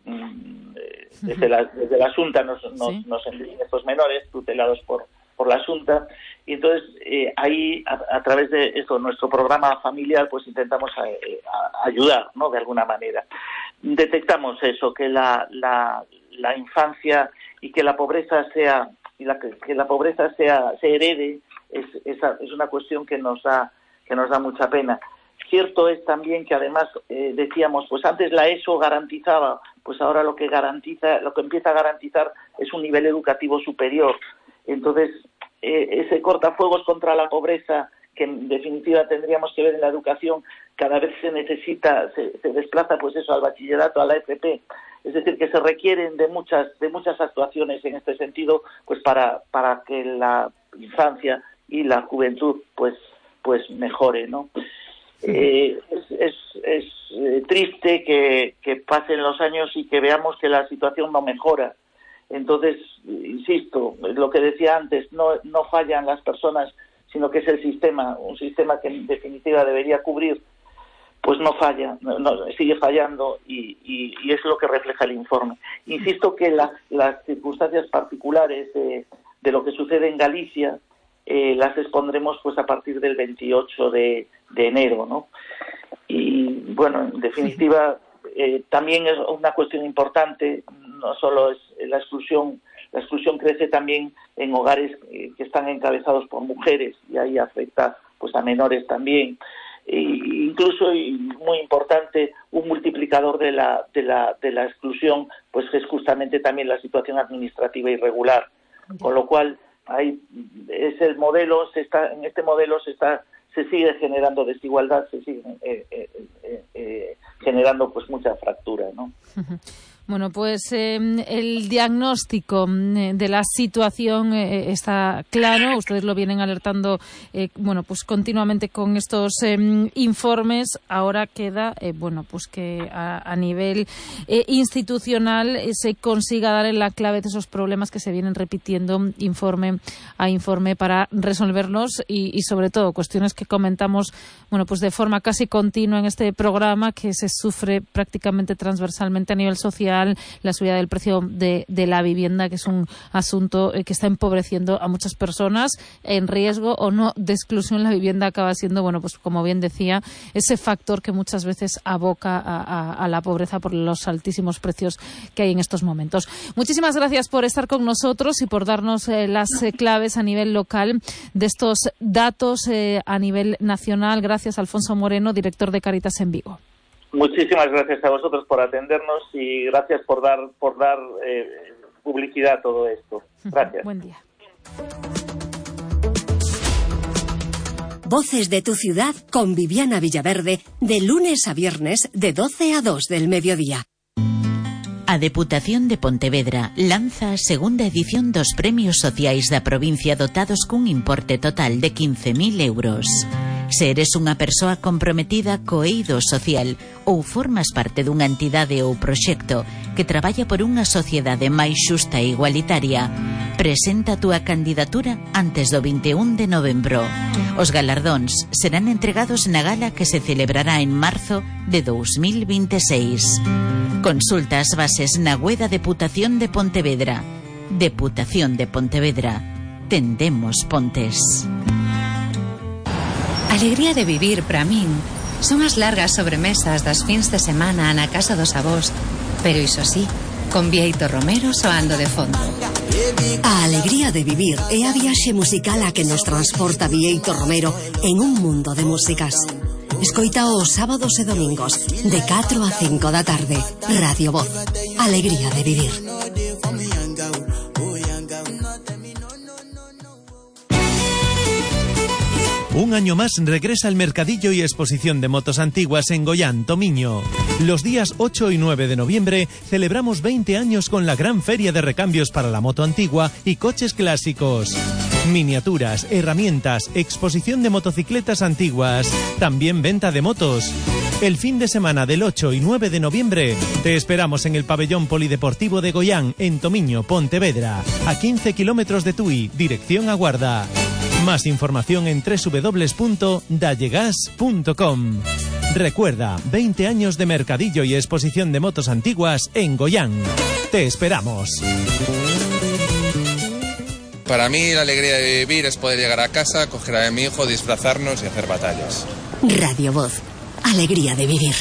desde la desde la Xunta nos nos, ¿sí? nos envían estos menores tutelados por por la Xunta y entonces eh, ahí a, a través de esto nuestro programa familiar pues intentamos a, a ayudar, ¿no? De alguna manera detectamos eso, que la la la infancia y que la pobreza sea y la que, que la pobreza sea se herede es esa es una cuestión que nos da que nos da mucha pena. Cierto es también que además eh, decíamos, pues antes la ESO garantizaba, pues ahora lo que garantiza, lo que empieza a garantizar es un nivel educativo superior. Entonces, eh, ese cortafuegos contra la pobreza, que en definitiva tendríamos que ver en la educación, cada vez se necesita, se, se desplaza pues eso al bachillerato, a la F P. Es decir, que se requieren de muchas, de muchas actuaciones en este sentido, pues para, para que la infancia y la juventud pues, pues mejore, ¿no? Eh, es es, es eh, triste que, que pasen los años y que veamos que la situación no mejora. Entonces, insisto, lo que decía antes, no, no fallan las personas, sino que es el sistema, un sistema que en definitiva debería cubrir, pues no falla, no, no, sigue fallando y, y, y es lo que refleja el informe. Insisto que la, las circunstancias particulares de, de lo que sucede en Galicia Eh, las expondremos pues a partir del veintiocho de enero, ¿no? Y bueno, en definitiva eh, también es una cuestión importante, no solo es la exclusión, la exclusión crece también en hogares eh, que están encabezados por mujeres y ahí afecta pues a menores también. E incluso, y muy importante, un multiplicador de la de la de la exclusión pues es justamente también la situación administrativa irregular, con lo cual ahí es el modelo, se está en este modelo se está se sigue generando desigualdad, se sigue eh, eh, eh, eh, generando pues mucha fractura, ¿no? Bueno, pues eh, el diagnóstico de la situación eh, está claro. Ustedes lo vienen alertando, eh, bueno, pues continuamente con estos eh, informes. Ahora queda, eh, bueno, pues que a, a nivel eh, institucional eh, se consiga dar en la clave de esos problemas que se vienen repitiendo informe a informe para resolverlos y, y sobre todo cuestiones que comentamos, bueno, pues de forma casi continua en este programa, que se sufre prácticamente transversalmente a nivel social vital, la subida del precio de, de la vivienda, que es un asunto eh, que está empobreciendo a muchas personas en riesgo o no de exclusión. La vivienda acaba siendo, bueno, pues como bien decía, ese factor que muchas veces aboca a, a, a la pobreza por los altísimos precios que hay en estos momentos. Muchísimas gracias por estar con nosotros y por darnos eh, las eh, claves a nivel local de estos datos eh, a nivel nacional. Gracias, Alfonso Moreno, director de Cáritas en Vigo. Muchísimas gracias a vosotros por atendernos y gracias por dar por dar eh, publicidad a todo esto. Gracias. Buen día. Voces de tu ciudad con Viviana Villaverde, de lunes a viernes de doce a dos del mediodía. A Deputación de Pontevedra lanza a segunda edición dos premios sociais da provincia dotados cun importe total de quince mil euros. Se eres unha persoa comprometida co eido social ou formas parte dunha entidade ou proxecto que traballa por unha sociedade máis xusta e igualitaria, presenta a túa candidatura antes do vinte e un de novembro. Os galardóns serán entregados na gala que se celebrará en marzo de dous mil vinte e seis. Consulta as bases na web da Deputación de Pontevedra. Deputación de Pontevedra. Tendemos pontes. Alegría de vivir para min son as largas sobremesas das fins de semana na casa dos avós, pero iso sí, con Bieito Romero soando de fondo. A alegría de vivir é a viaxe musical a que nos transporta Bieito Romero en un mundo de músicas. Escoita os sábados e domingos de catro a cinco da tarde. Radio Voz. Alegría de vivir. Un año más regresa el Mercadillo y Exposición de Motos Antiguas en Goián, Tomiño. Los días ocho y nueve de noviembre celebramos veinte años con la gran feria de recambios para la moto antigua y coches clásicos. Miniaturas, herramientas, exposición de motocicletas antiguas, también venta de motos. El fin de semana del ocho y nueve de noviembre te esperamos en el pabellón polideportivo de Goián, en Tomiño, Pontevedra, a quince kilómetros de Tui, dirección a Guarda. Más información en doble u doble u doble u punto dallegas punto com. Recuerda, veinte años de mercadillo y exposición de motos antiguas en Goián. Te esperamos. Para mí la alegría de vivir es poder llegar a casa, coger a mi hijo, disfrazarnos y hacer batallas. Radio Voz. Alegría de vivir.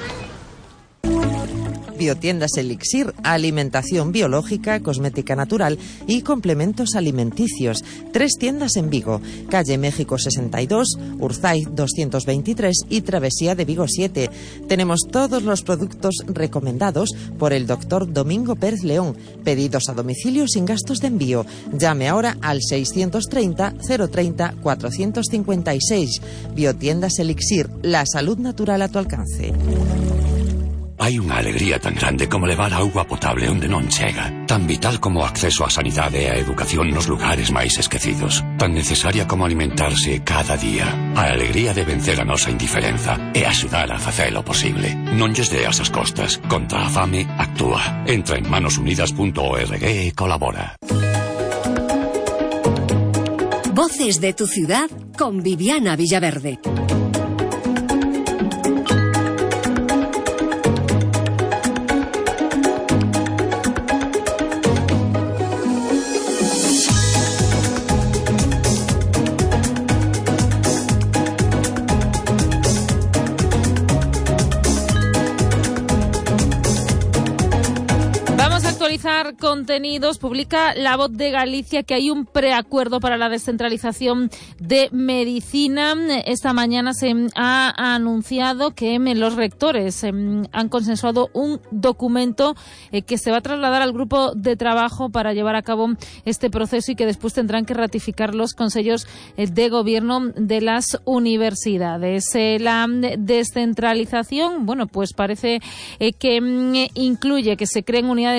Biotiendas Elixir, alimentación biológica, cosmética natural y complementos alimenticios. Tres tiendas en Vigo, calle México sesenta y dos, Urzaiz doscientos veintitrés y Travesía de Vigo siete. Tenemos todos los productos recomendados por el doctor Domingo Pérez León. Pedidos a domicilio sin gastos de envío. Llame ahora al seiscientos treinta, cero treinta, cuatrocientos cincuenta y seis. Biotiendas Elixir, la salud natural a tu alcance. Hai unha alegría tan grande como levar auga potable onde non chega, tan vital como o acceso á sanidade e á educación nos lugares máis esquecidos, tan necesaria como alimentarse cada día. A alegría de vencer a nosa indiferenza e axudar a facelo posible. Non lles deas as costas. Contra a fame, actúa. Entra en manos unidas punto org e colabora. Voces de tu ciudad con Viviana Villaverde. Contenidos, publica La Voz de Galicia que hay un preacuerdo para la descentralización de medicina. Esta mañana se ha anunciado que los rectores han consensuado un documento que se va a trasladar al grupo de trabajo para llevar a cabo este proceso y que después tendrán que ratificar los consejos de gobierno de las universidades. La descentralización, bueno, pues parece que incluye que se creen unidades docentes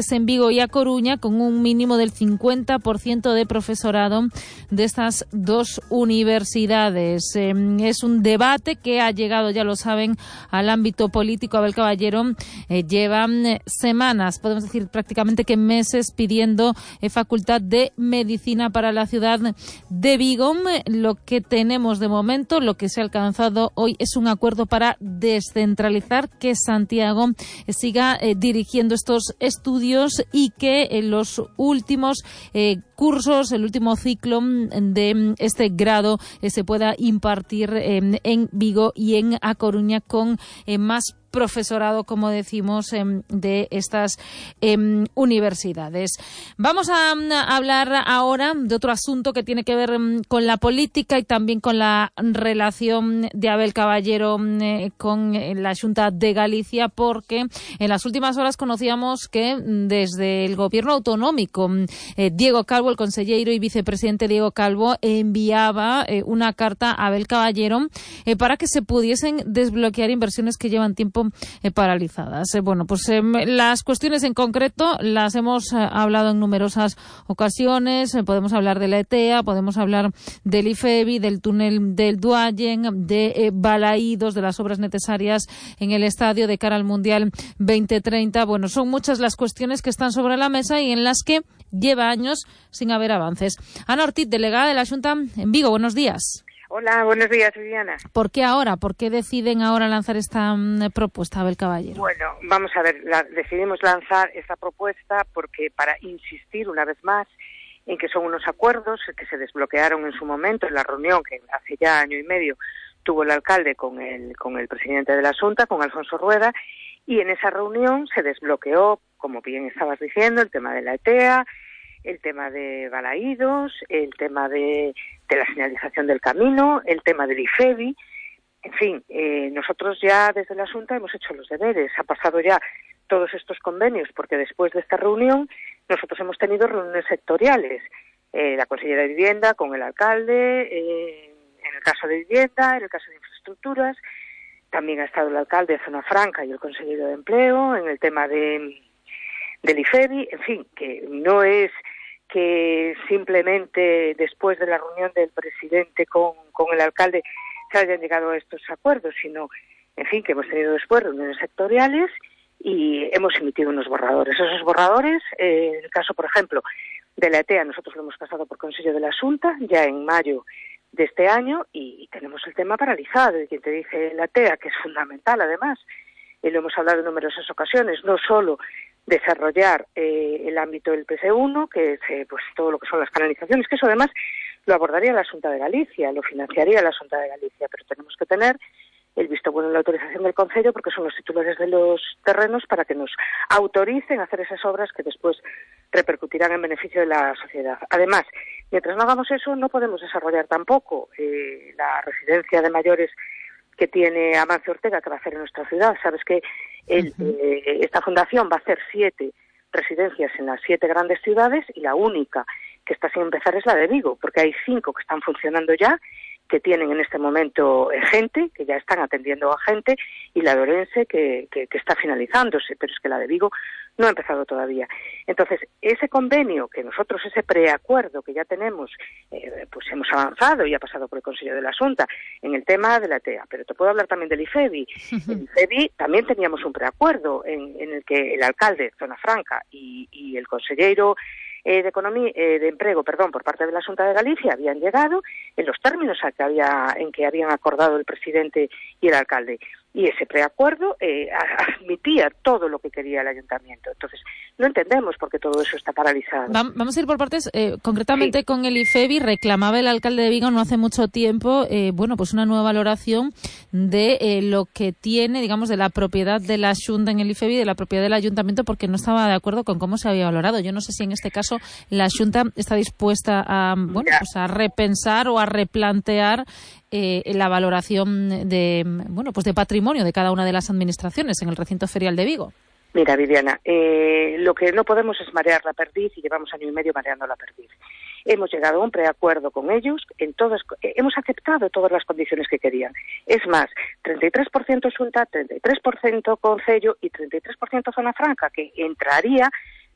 es en Vigo y A Coruña, con un mínimo del cincuenta por ciento de profesorado de estas dos universidades. Eh, es un debate que ha llegado, ya lo saben, al ámbito político. Abel Caballero eh, lleva eh, semanas, podemos decir prácticamente que meses, pidiendo eh, facultad de medicina para la ciudad de Vigo. Lo que tenemos de momento, lo que se ha alcanzado hoy, es un acuerdo para descentralizar, que Santiago eh, siga eh, dirigiendo estos estudios y que en los últimos eh, cursos, el último ciclo de este grado eh, se pueda impartir eh, en Vigo y en A Coruña, con eh, más profesorado, como decimos, eh, de estas eh, universidades. Vamos a, a hablar ahora de otro asunto que tiene que ver um, con la política y también con la relación de Abel Caballero eh, con eh, la Xunta de Galicia, porque en las últimas horas conocíamos que desde el gobierno autonómico, eh, Diego Calvo, el consellero y vicepresidente Diego Calvo, enviaba eh, una carta a Abel Caballero eh, para que se pudiesen desbloquear inversiones que llevan tiempo Eh, paralizadas. Eh, bueno, pues eh, las cuestiones en concreto las hemos eh, hablado en numerosas ocasiones. Eh, podemos hablar de la E T E A, podemos hablar del IFEBI, del túnel del Duayen, de eh, Balaídos, de las obras necesarias en el estadio de cara al Mundial veinte treinta. Bueno, son muchas las cuestiones que están sobre la mesa y en las que lleva años sin haber avances. Ana Ortiz, delegada de la Xunta en Vigo, buenos días. Hola, buenos días, Viviana. ¿Por qué ahora? ¿Por qué deciden ahora lanzar esta um, propuesta, Abel Caballero? Bueno, vamos a ver, la, decidimos lanzar esta propuesta porque para insistir una vez más en que son unos acuerdos que se desbloquearon en su momento en la reunión que hace ya año y medio tuvo el alcalde con el, con el presidente de la Xunta, con Alfonso Rueda, y en esa reunión se desbloqueó, como bien estabas diciendo, el tema de la E T E A, el tema de Balaídos, el tema de, de la señalización del camino, el tema del IFEBI. En fin, eh, nosotros ya desde la Xunta hemos hecho los deberes. Ha pasado ya todos estos convenios, porque después de esta reunión nosotros hemos tenido reuniones sectoriales. Eh, la consellera de Vivienda con el alcalde, eh, en el caso de Vivienda, en el caso de Infraestructuras. También ha estado el alcalde de Zona Franca y el consejero de Empleo en el tema de, del IFEBI. En fin, que no es que simplemente después de la reunión del presidente con, con el alcalde se hayan llegado a estos acuerdos, sino, en fin, que hemos tenido después reuniones sectoriales y hemos emitido unos borradores. Esos borradores, eh, en el caso, por ejemplo, de la E T E A, nosotros lo hemos pasado por Consejo de la Xunta ya en mayo de este año y, y tenemos el tema paralizado. Y quien te dice la E T E A, que es fundamental además, y lo hemos hablado en numerosas ocasiones, no solo desarrollar eh, el ámbito del P C uno, que es eh, pues todo lo que son las canalizaciones, que eso además lo abordaría la Xunta de Galicia, lo financiaría la Xunta de Galicia, pero tenemos que tener el visto bueno en la autorización del Concello, porque son los titulares de los terrenos, para que nos autoricen a hacer esas obras que después repercutirán en beneficio de la sociedad. Además, mientras no hagamos eso, no podemos desarrollar tampoco eh, la residencia de mayores que tiene Amancio Ortega, que va a hacer en nuestra ciudad. Sabes que el, uh-huh. eh, esta fundación va a hacer siete residencias en las siete grandes ciudades y la única que está sin empezar es la de Vigo, porque hay cinco que están funcionando ya, que tienen en este momento eh, gente, que ya están atendiendo a gente, y la de Orense que, que, que está finalizándose, pero es que la de Vigo no ha empezado todavía. Entonces, ese convenio que nosotros, ese preacuerdo que ya tenemos, eh, pues hemos avanzado y ha pasado por el Consejo de la Xunta en el tema de la E T E A, pero te puedo hablar también del IFEBI. El IFEBI también teníamos un preacuerdo en, en el que el alcalde de Zona Franca y, y el consellero Eh, de economía eh, de empleo, perdón, por parte de la Xunta de Galicia habían llegado en los términos a que había en que habían acordado el presidente y el alcalde. Y ese preacuerdo eh, admitía todo lo que quería el ayuntamiento. Entonces, no entendemos por qué todo eso está paralizado. Vamos a ir por partes. Eh, concretamente sí. Con el IFEBI reclamaba el alcalde de Vigo no hace mucho tiempo, eh, bueno, pues una nueva valoración de eh, lo que tiene, digamos, de la propiedad de la Xunta en el IFEBI, de la propiedad del ayuntamiento, porque no estaba de acuerdo con cómo se había valorado. Yo no sé si en este caso la Xunta está dispuesta a, bueno, pues a repensar o a replantear Eh, la valoración de, bueno, pues de patrimonio de cada una de las administraciones en el recinto ferial de Vigo. Mira, Viviana, eh, lo que no podemos es marear la perdiz, y llevamos año y medio mareando la perdiz. Hemos llegado a un preacuerdo con ellos, en todas, eh, hemos aceptado todas las condiciones que querían. Es más, treinta y tres por ciento Xunta, treinta y tres por ciento Concello y treinta y tres por ciento Zona Franca, que entraría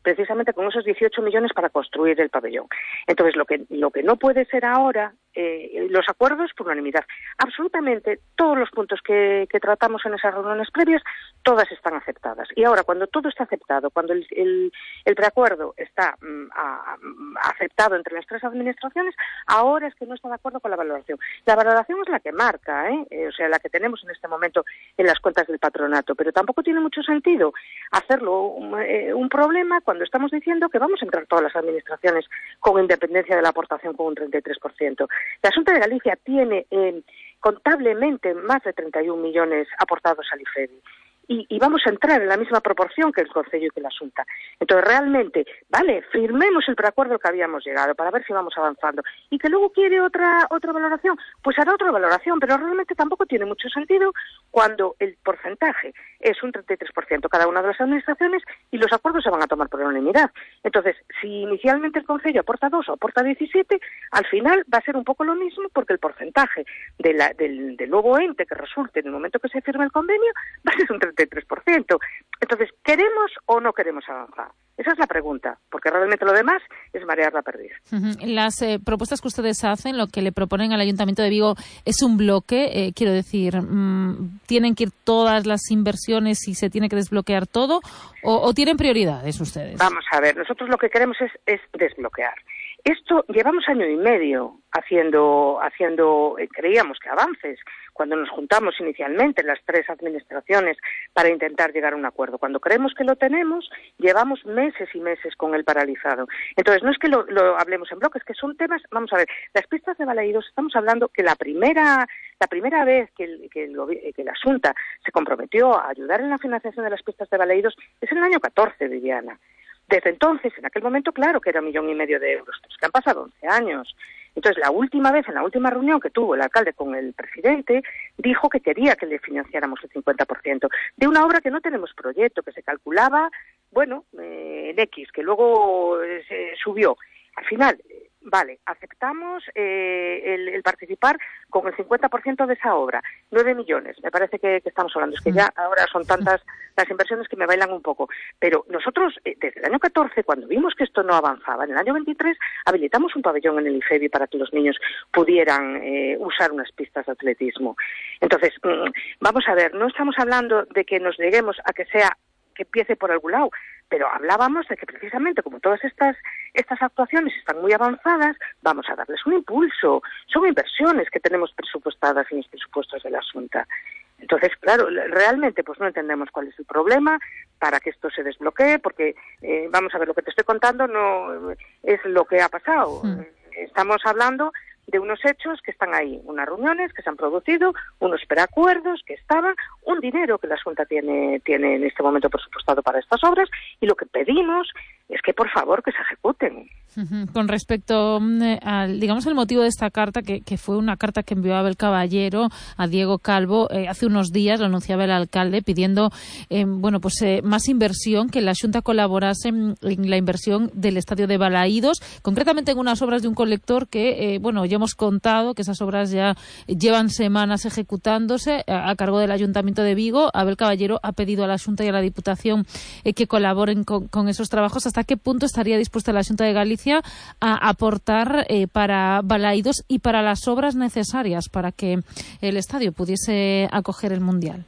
precisamente con esos dieciocho millones para construir el pabellón. Entonces, lo que, lo que no puede ser ahora, eh, los acuerdos por unanimidad. Absolutamente todos los puntos que, que tratamos en esas reuniones previas, todas están aceptadas. Y ahora, cuando todo está aceptado, cuando el, el, el preacuerdo está mm, a, a, aceptado entre las tres administraciones, ahora es que no está de acuerdo con la valoración. La valoración es la que marca, ¿eh? Eh, o sea, la que tenemos en este momento en las cuentas del patronato, pero tampoco tiene mucho sentido hacerlo un, eh, un problema cuando estamos diciendo que vamos a entrar todas las administraciones con independencia de la aportación con un treinta y tres por ciento. La Xunta de Galicia tiene eh, contablemente más de treinta y un millones aportados al IFEBI. Y, y vamos a entrar en la misma proporción que el Concello y que la Xunta. Entonces, realmente, vale, firmemos el preacuerdo que habíamos llegado para ver si vamos avanzando. Y que luego quiere otra otra valoración, pues hará otra valoración, pero realmente tampoco tiene mucho sentido cuando el porcentaje es un treinta y tres por ciento cada una de las administraciones y los acuerdos se van a tomar por unanimidad. Entonces, si inicialmente el Concello aporta dos o aporta diecisiete, al final va a ser un poco lo mismo porque el porcentaje de la, del, del nuevo ente que resulte en el momento que se firme el convenio va a ser un treinta y tres por ciento. Entonces, ¿queremos o no queremos avanzar? Esa es la pregunta, porque realmente lo demás es marear la perdiz. Uh-huh. Las eh, propuestas que ustedes hacen, lo que le proponen al Ayuntamiento de Vigo es un bloque, eh, quiero decir, mmm, ¿tienen que ir todas las inversiones y se tiene que desbloquear todo o, o tienen prioridades ustedes? Vamos a ver, nosotros lo que queremos es, es desbloquear. Esto llevamos año y medio haciendo, haciendo eh, creíamos que avances, cuando nos juntamos inicialmente las tres administraciones para intentar llegar a un acuerdo. Cuando creemos que lo tenemos, llevamos meses y meses con él paralizado. Entonces, no es que lo, lo hablemos en bloque, es que son temas, vamos a ver, las pistas de Balaídos, estamos hablando que la primera la primera vez que, el, que, el, que la Xunta se comprometió a ayudar en la financiación de las pistas de Balaídos es en el año catorce, Viviana. Desde entonces, en aquel momento, claro que era un millón y medio de euros, pues que han pasado once años. Entonces, la última vez, en la última reunión que tuvo el alcalde con el presidente, dijo que quería que le financiáramos el cincuenta por ciento de una obra que no tenemos proyecto, que se calculaba, bueno, eh, en X, que luego eh, se subió. Al final, eh, vale, aceptamos eh, el, el participar con el cincuenta por ciento de esa obra, nueve millones, me parece que, que estamos hablando, es que ya ahora son tantas las inversiones que me bailan un poco, pero nosotros eh, desde el año catorce, cuando vimos que esto no avanzaba, en el año veintitrés habilitamos un pabellón en el IFEBI para que los niños pudieran eh, usar unas pistas de atletismo. Entonces, mmm, vamos a ver, no estamos hablando de que nos lleguemos a que sea, que empiece por algún lado, pero hablábamos de que precisamente como todas estas estas actuaciones están muy avanzadas, vamos a darles un impulso. Son inversiones que tenemos presupuestadas en los presupuestos de la Xunta. Entonces, claro, realmente pues no entendemos cuál es el problema para que esto se desbloquee, porque eh, vamos a ver, lo que te estoy contando no es lo que ha pasado. Mm. Estamos hablando de unos hechos que están ahí, unas reuniones que se han producido, unos preacuerdos que estaban, un dinero que la Xunta tiene, tiene en este momento presupuestado para estas obras, y lo que pedimos es que, por favor, que se ejecuten. Uh-huh. Con respecto eh, al, digamos, el motivo de esta carta, que, que fue una carta que envió Abel Caballero a Diego Calvo eh, hace unos días, lo anunciaba el alcalde, pidiendo eh, bueno, pues eh, más inversión, que la Xunta colaborase en, en la inversión del estadio de Balaídos, concretamente en unas obras de un colector que, eh, bueno, ya hemos contado que esas obras ya llevan semanas ejecutándose a, a cargo del Ayuntamiento de Vigo. Abel Caballero ha pedido a la Xunta y a la Diputación eh, que colaboren con, con esos trabajos. ¿Hasta qué punto estaría dispuesta la Xunta de Galicia a aportar eh, para Balaídos y para las obras necesarias para que el estadio pudiese acoger el Mundial?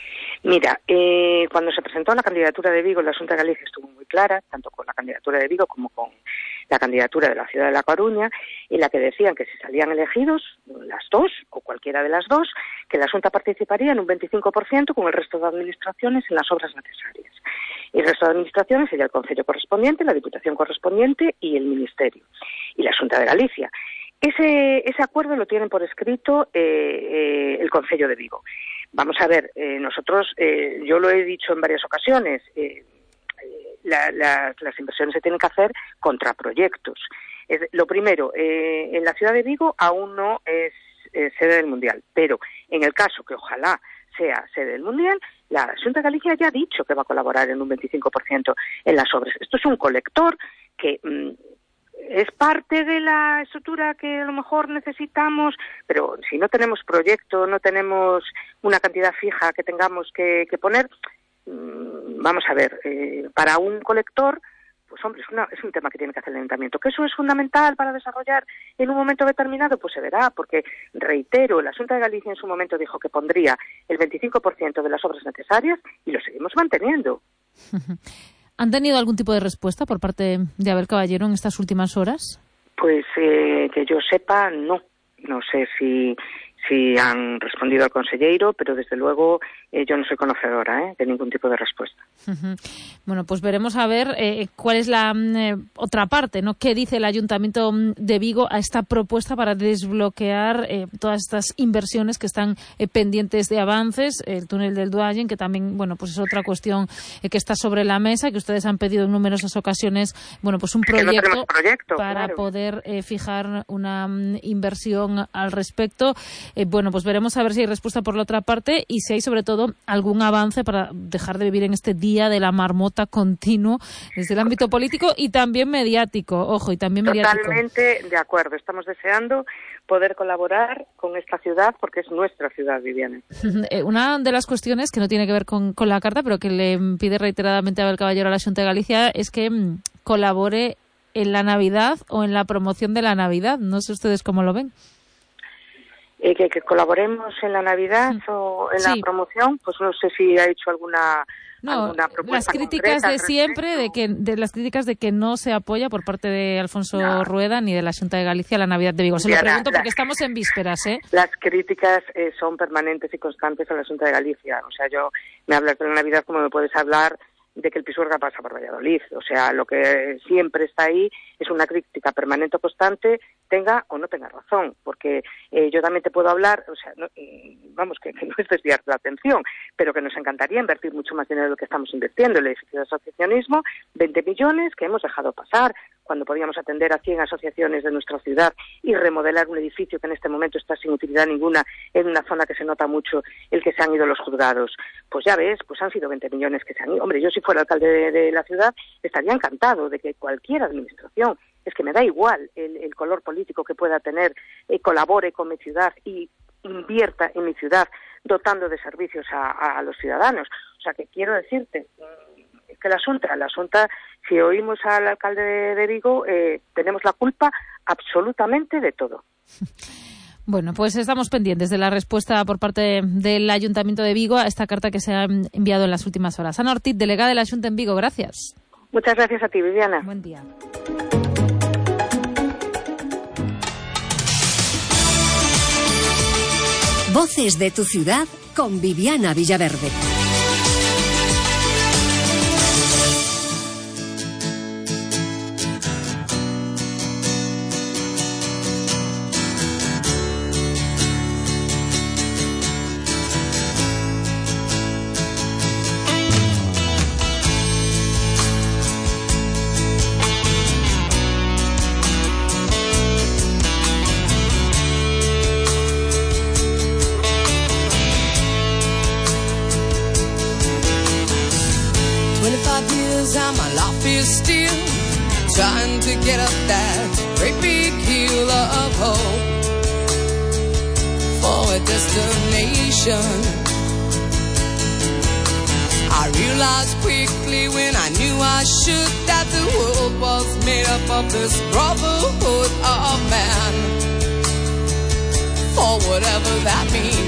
Mira, eh, cuando se presentó la candidatura de Vigo, la Xunta de Galicia estuvo muy clara, tanto con la candidatura de Vigo como con la candidatura de la ciudad de La Coruña, en la que decían que si salían elegidos las dos, o cualquiera de las dos, que la Xunta participaría en un veinticinco por ciento con el resto de administraciones en las obras necesarias. Y el resto de administraciones sería el Concello correspondiente, la Diputación correspondiente y el Ministerio. Y la Xunta de Galicia. Ese, ese acuerdo lo tienen por escrito eh, eh, el Concello de Vigo. Vamos a ver, eh, nosotros, eh, yo lo he dicho en varias ocasiones, eh, la, la, las inversiones se tienen que hacer contra proyectos. Es, lo primero, eh, en la ciudad de Vigo aún no es eh, sede del Mundial, pero en el caso que ojalá sea sede del Mundial, la Xunta de Galicia ya ha dicho que va a colaborar en un veinticinco por ciento en las obras. Esto es un colector que mmm, es parte de la estructura que a lo mejor necesitamos, pero si no tenemos proyecto, no tenemos una cantidad fija que tengamos que, que poner, mmm, vamos a ver, eh, para un colector pues hombre, es, una, es un tema que tiene que hacer el Ayuntamiento. ¿Que eso es fundamental para desarrollar en un momento determinado? Pues se verá, porque, reitero, la Xunta de Galicia en su momento dijo que pondría el veinticinco por ciento de las obras necesarias y lo seguimos manteniendo. ¿Han tenido algún tipo de respuesta por parte de Abel Caballero en estas últimas horas? Pues eh, que yo sepa, no. No sé si... si han respondido al conselleiro, pero desde luego eh, yo no soy conocedora ¿eh? de ningún tipo de respuesta. Uh-huh. Bueno, pues veremos a ver eh, cuál es la eh, otra parte, ¿no? ¿Qué dice el Ayuntamiento de Vigo a esta propuesta para desbloquear eh, todas estas inversiones que están eh, pendientes de avances? El túnel del Duayen, que también, bueno, pues es otra cuestión eh, que está sobre la mesa, que ustedes han pedido en numerosas ocasiones, bueno, pues un proyecto, no proyecto para claro. poder eh, fijar una um, inversión al respecto. Eh, bueno, pues veremos a ver si hay respuesta por la otra parte y si hay sobre todo algún avance para dejar de vivir en este día de la marmota continuo desde el ámbito político y también mediático. Ojo, y también mediático. Totalmente de acuerdo. Estamos deseando poder colaborar con esta ciudad porque es nuestra ciudad, Viviana. Una de las cuestiones que no tiene que ver con, con la carta, pero que le pide reiteradamente a Abel Caballero a la Xunta de Galicia es que mmm, colabore en la Navidad o en la promoción de la Navidad. No sé ustedes cómo lo ven. Eh, que, que colaboremos en la Navidad mm. o en sí. la promoción, pues no sé si ha hecho alguna, no, alguna propuesta las críticas concreta, de siempre, de que de las críticas de que no se apoya por parte de Alfonso no. Rueda ni de la Xunta de Galicia la Navidad de Vigo. Se ya, lo pregunto la, porque estamos en vísperas, ¿eh? Las críticas eh, son permanentes y constantes a la Xunta de Galicia. O sea, yo me hablas de la Navidad como me puedes hablar de que el Pisuerga pasa por Valladolid. O sea, lo que siempre está ahí es una crítica permanente o constante, tenga o no tenga razón, porque eh, yo también te puedo hablar, o sea, no, vamos, que, que no es desviar la atención, pero que nos encantaría invertir mucho más dinero de lo que estamos invirtiendo. El edificio de asociacionismo, veinte millones que hemos dejado pasar, cuando podíamos atender a cien asociaciones de nuestra ciudad y remodelar un edificio que en este momento está sin utilidad ninguna en una zona que se nota mucho el que se han ido los juzgados. Pues ya ves, pues han sido veinte millones que se han ido. Hombre, yo si fuera alcalde de, de la ciudad estaría encantado de que cualquier administración, es que me da igual el, el color político que pueda tener, eh, colabore con mi ciudad y invierta en mi ciudad dotando de servicios a, a los ciudadanos. O sea, que quiero decirte que la Xunta, la Xunta, si oímos al alcalde de, de Vigo, eh, tenemos la culpa absolutamente de todo. Bueno, pues estamos pendientes de la respuesta por parte del Ayuntamiento de Vigo a esta carta que se ha enviado en las últimas horas. Ana Ortiz, delegada de la Xunta en Vigo, gracias. Muchas gracias a ti, Viviana. Buen día. Voces de tu ciudad con Viviana Villaverde. Trying to get up that great big hill of hope for a destination. I realized quickly when I knew I should that the world was made up of this brotherhood of man. For whatever that means.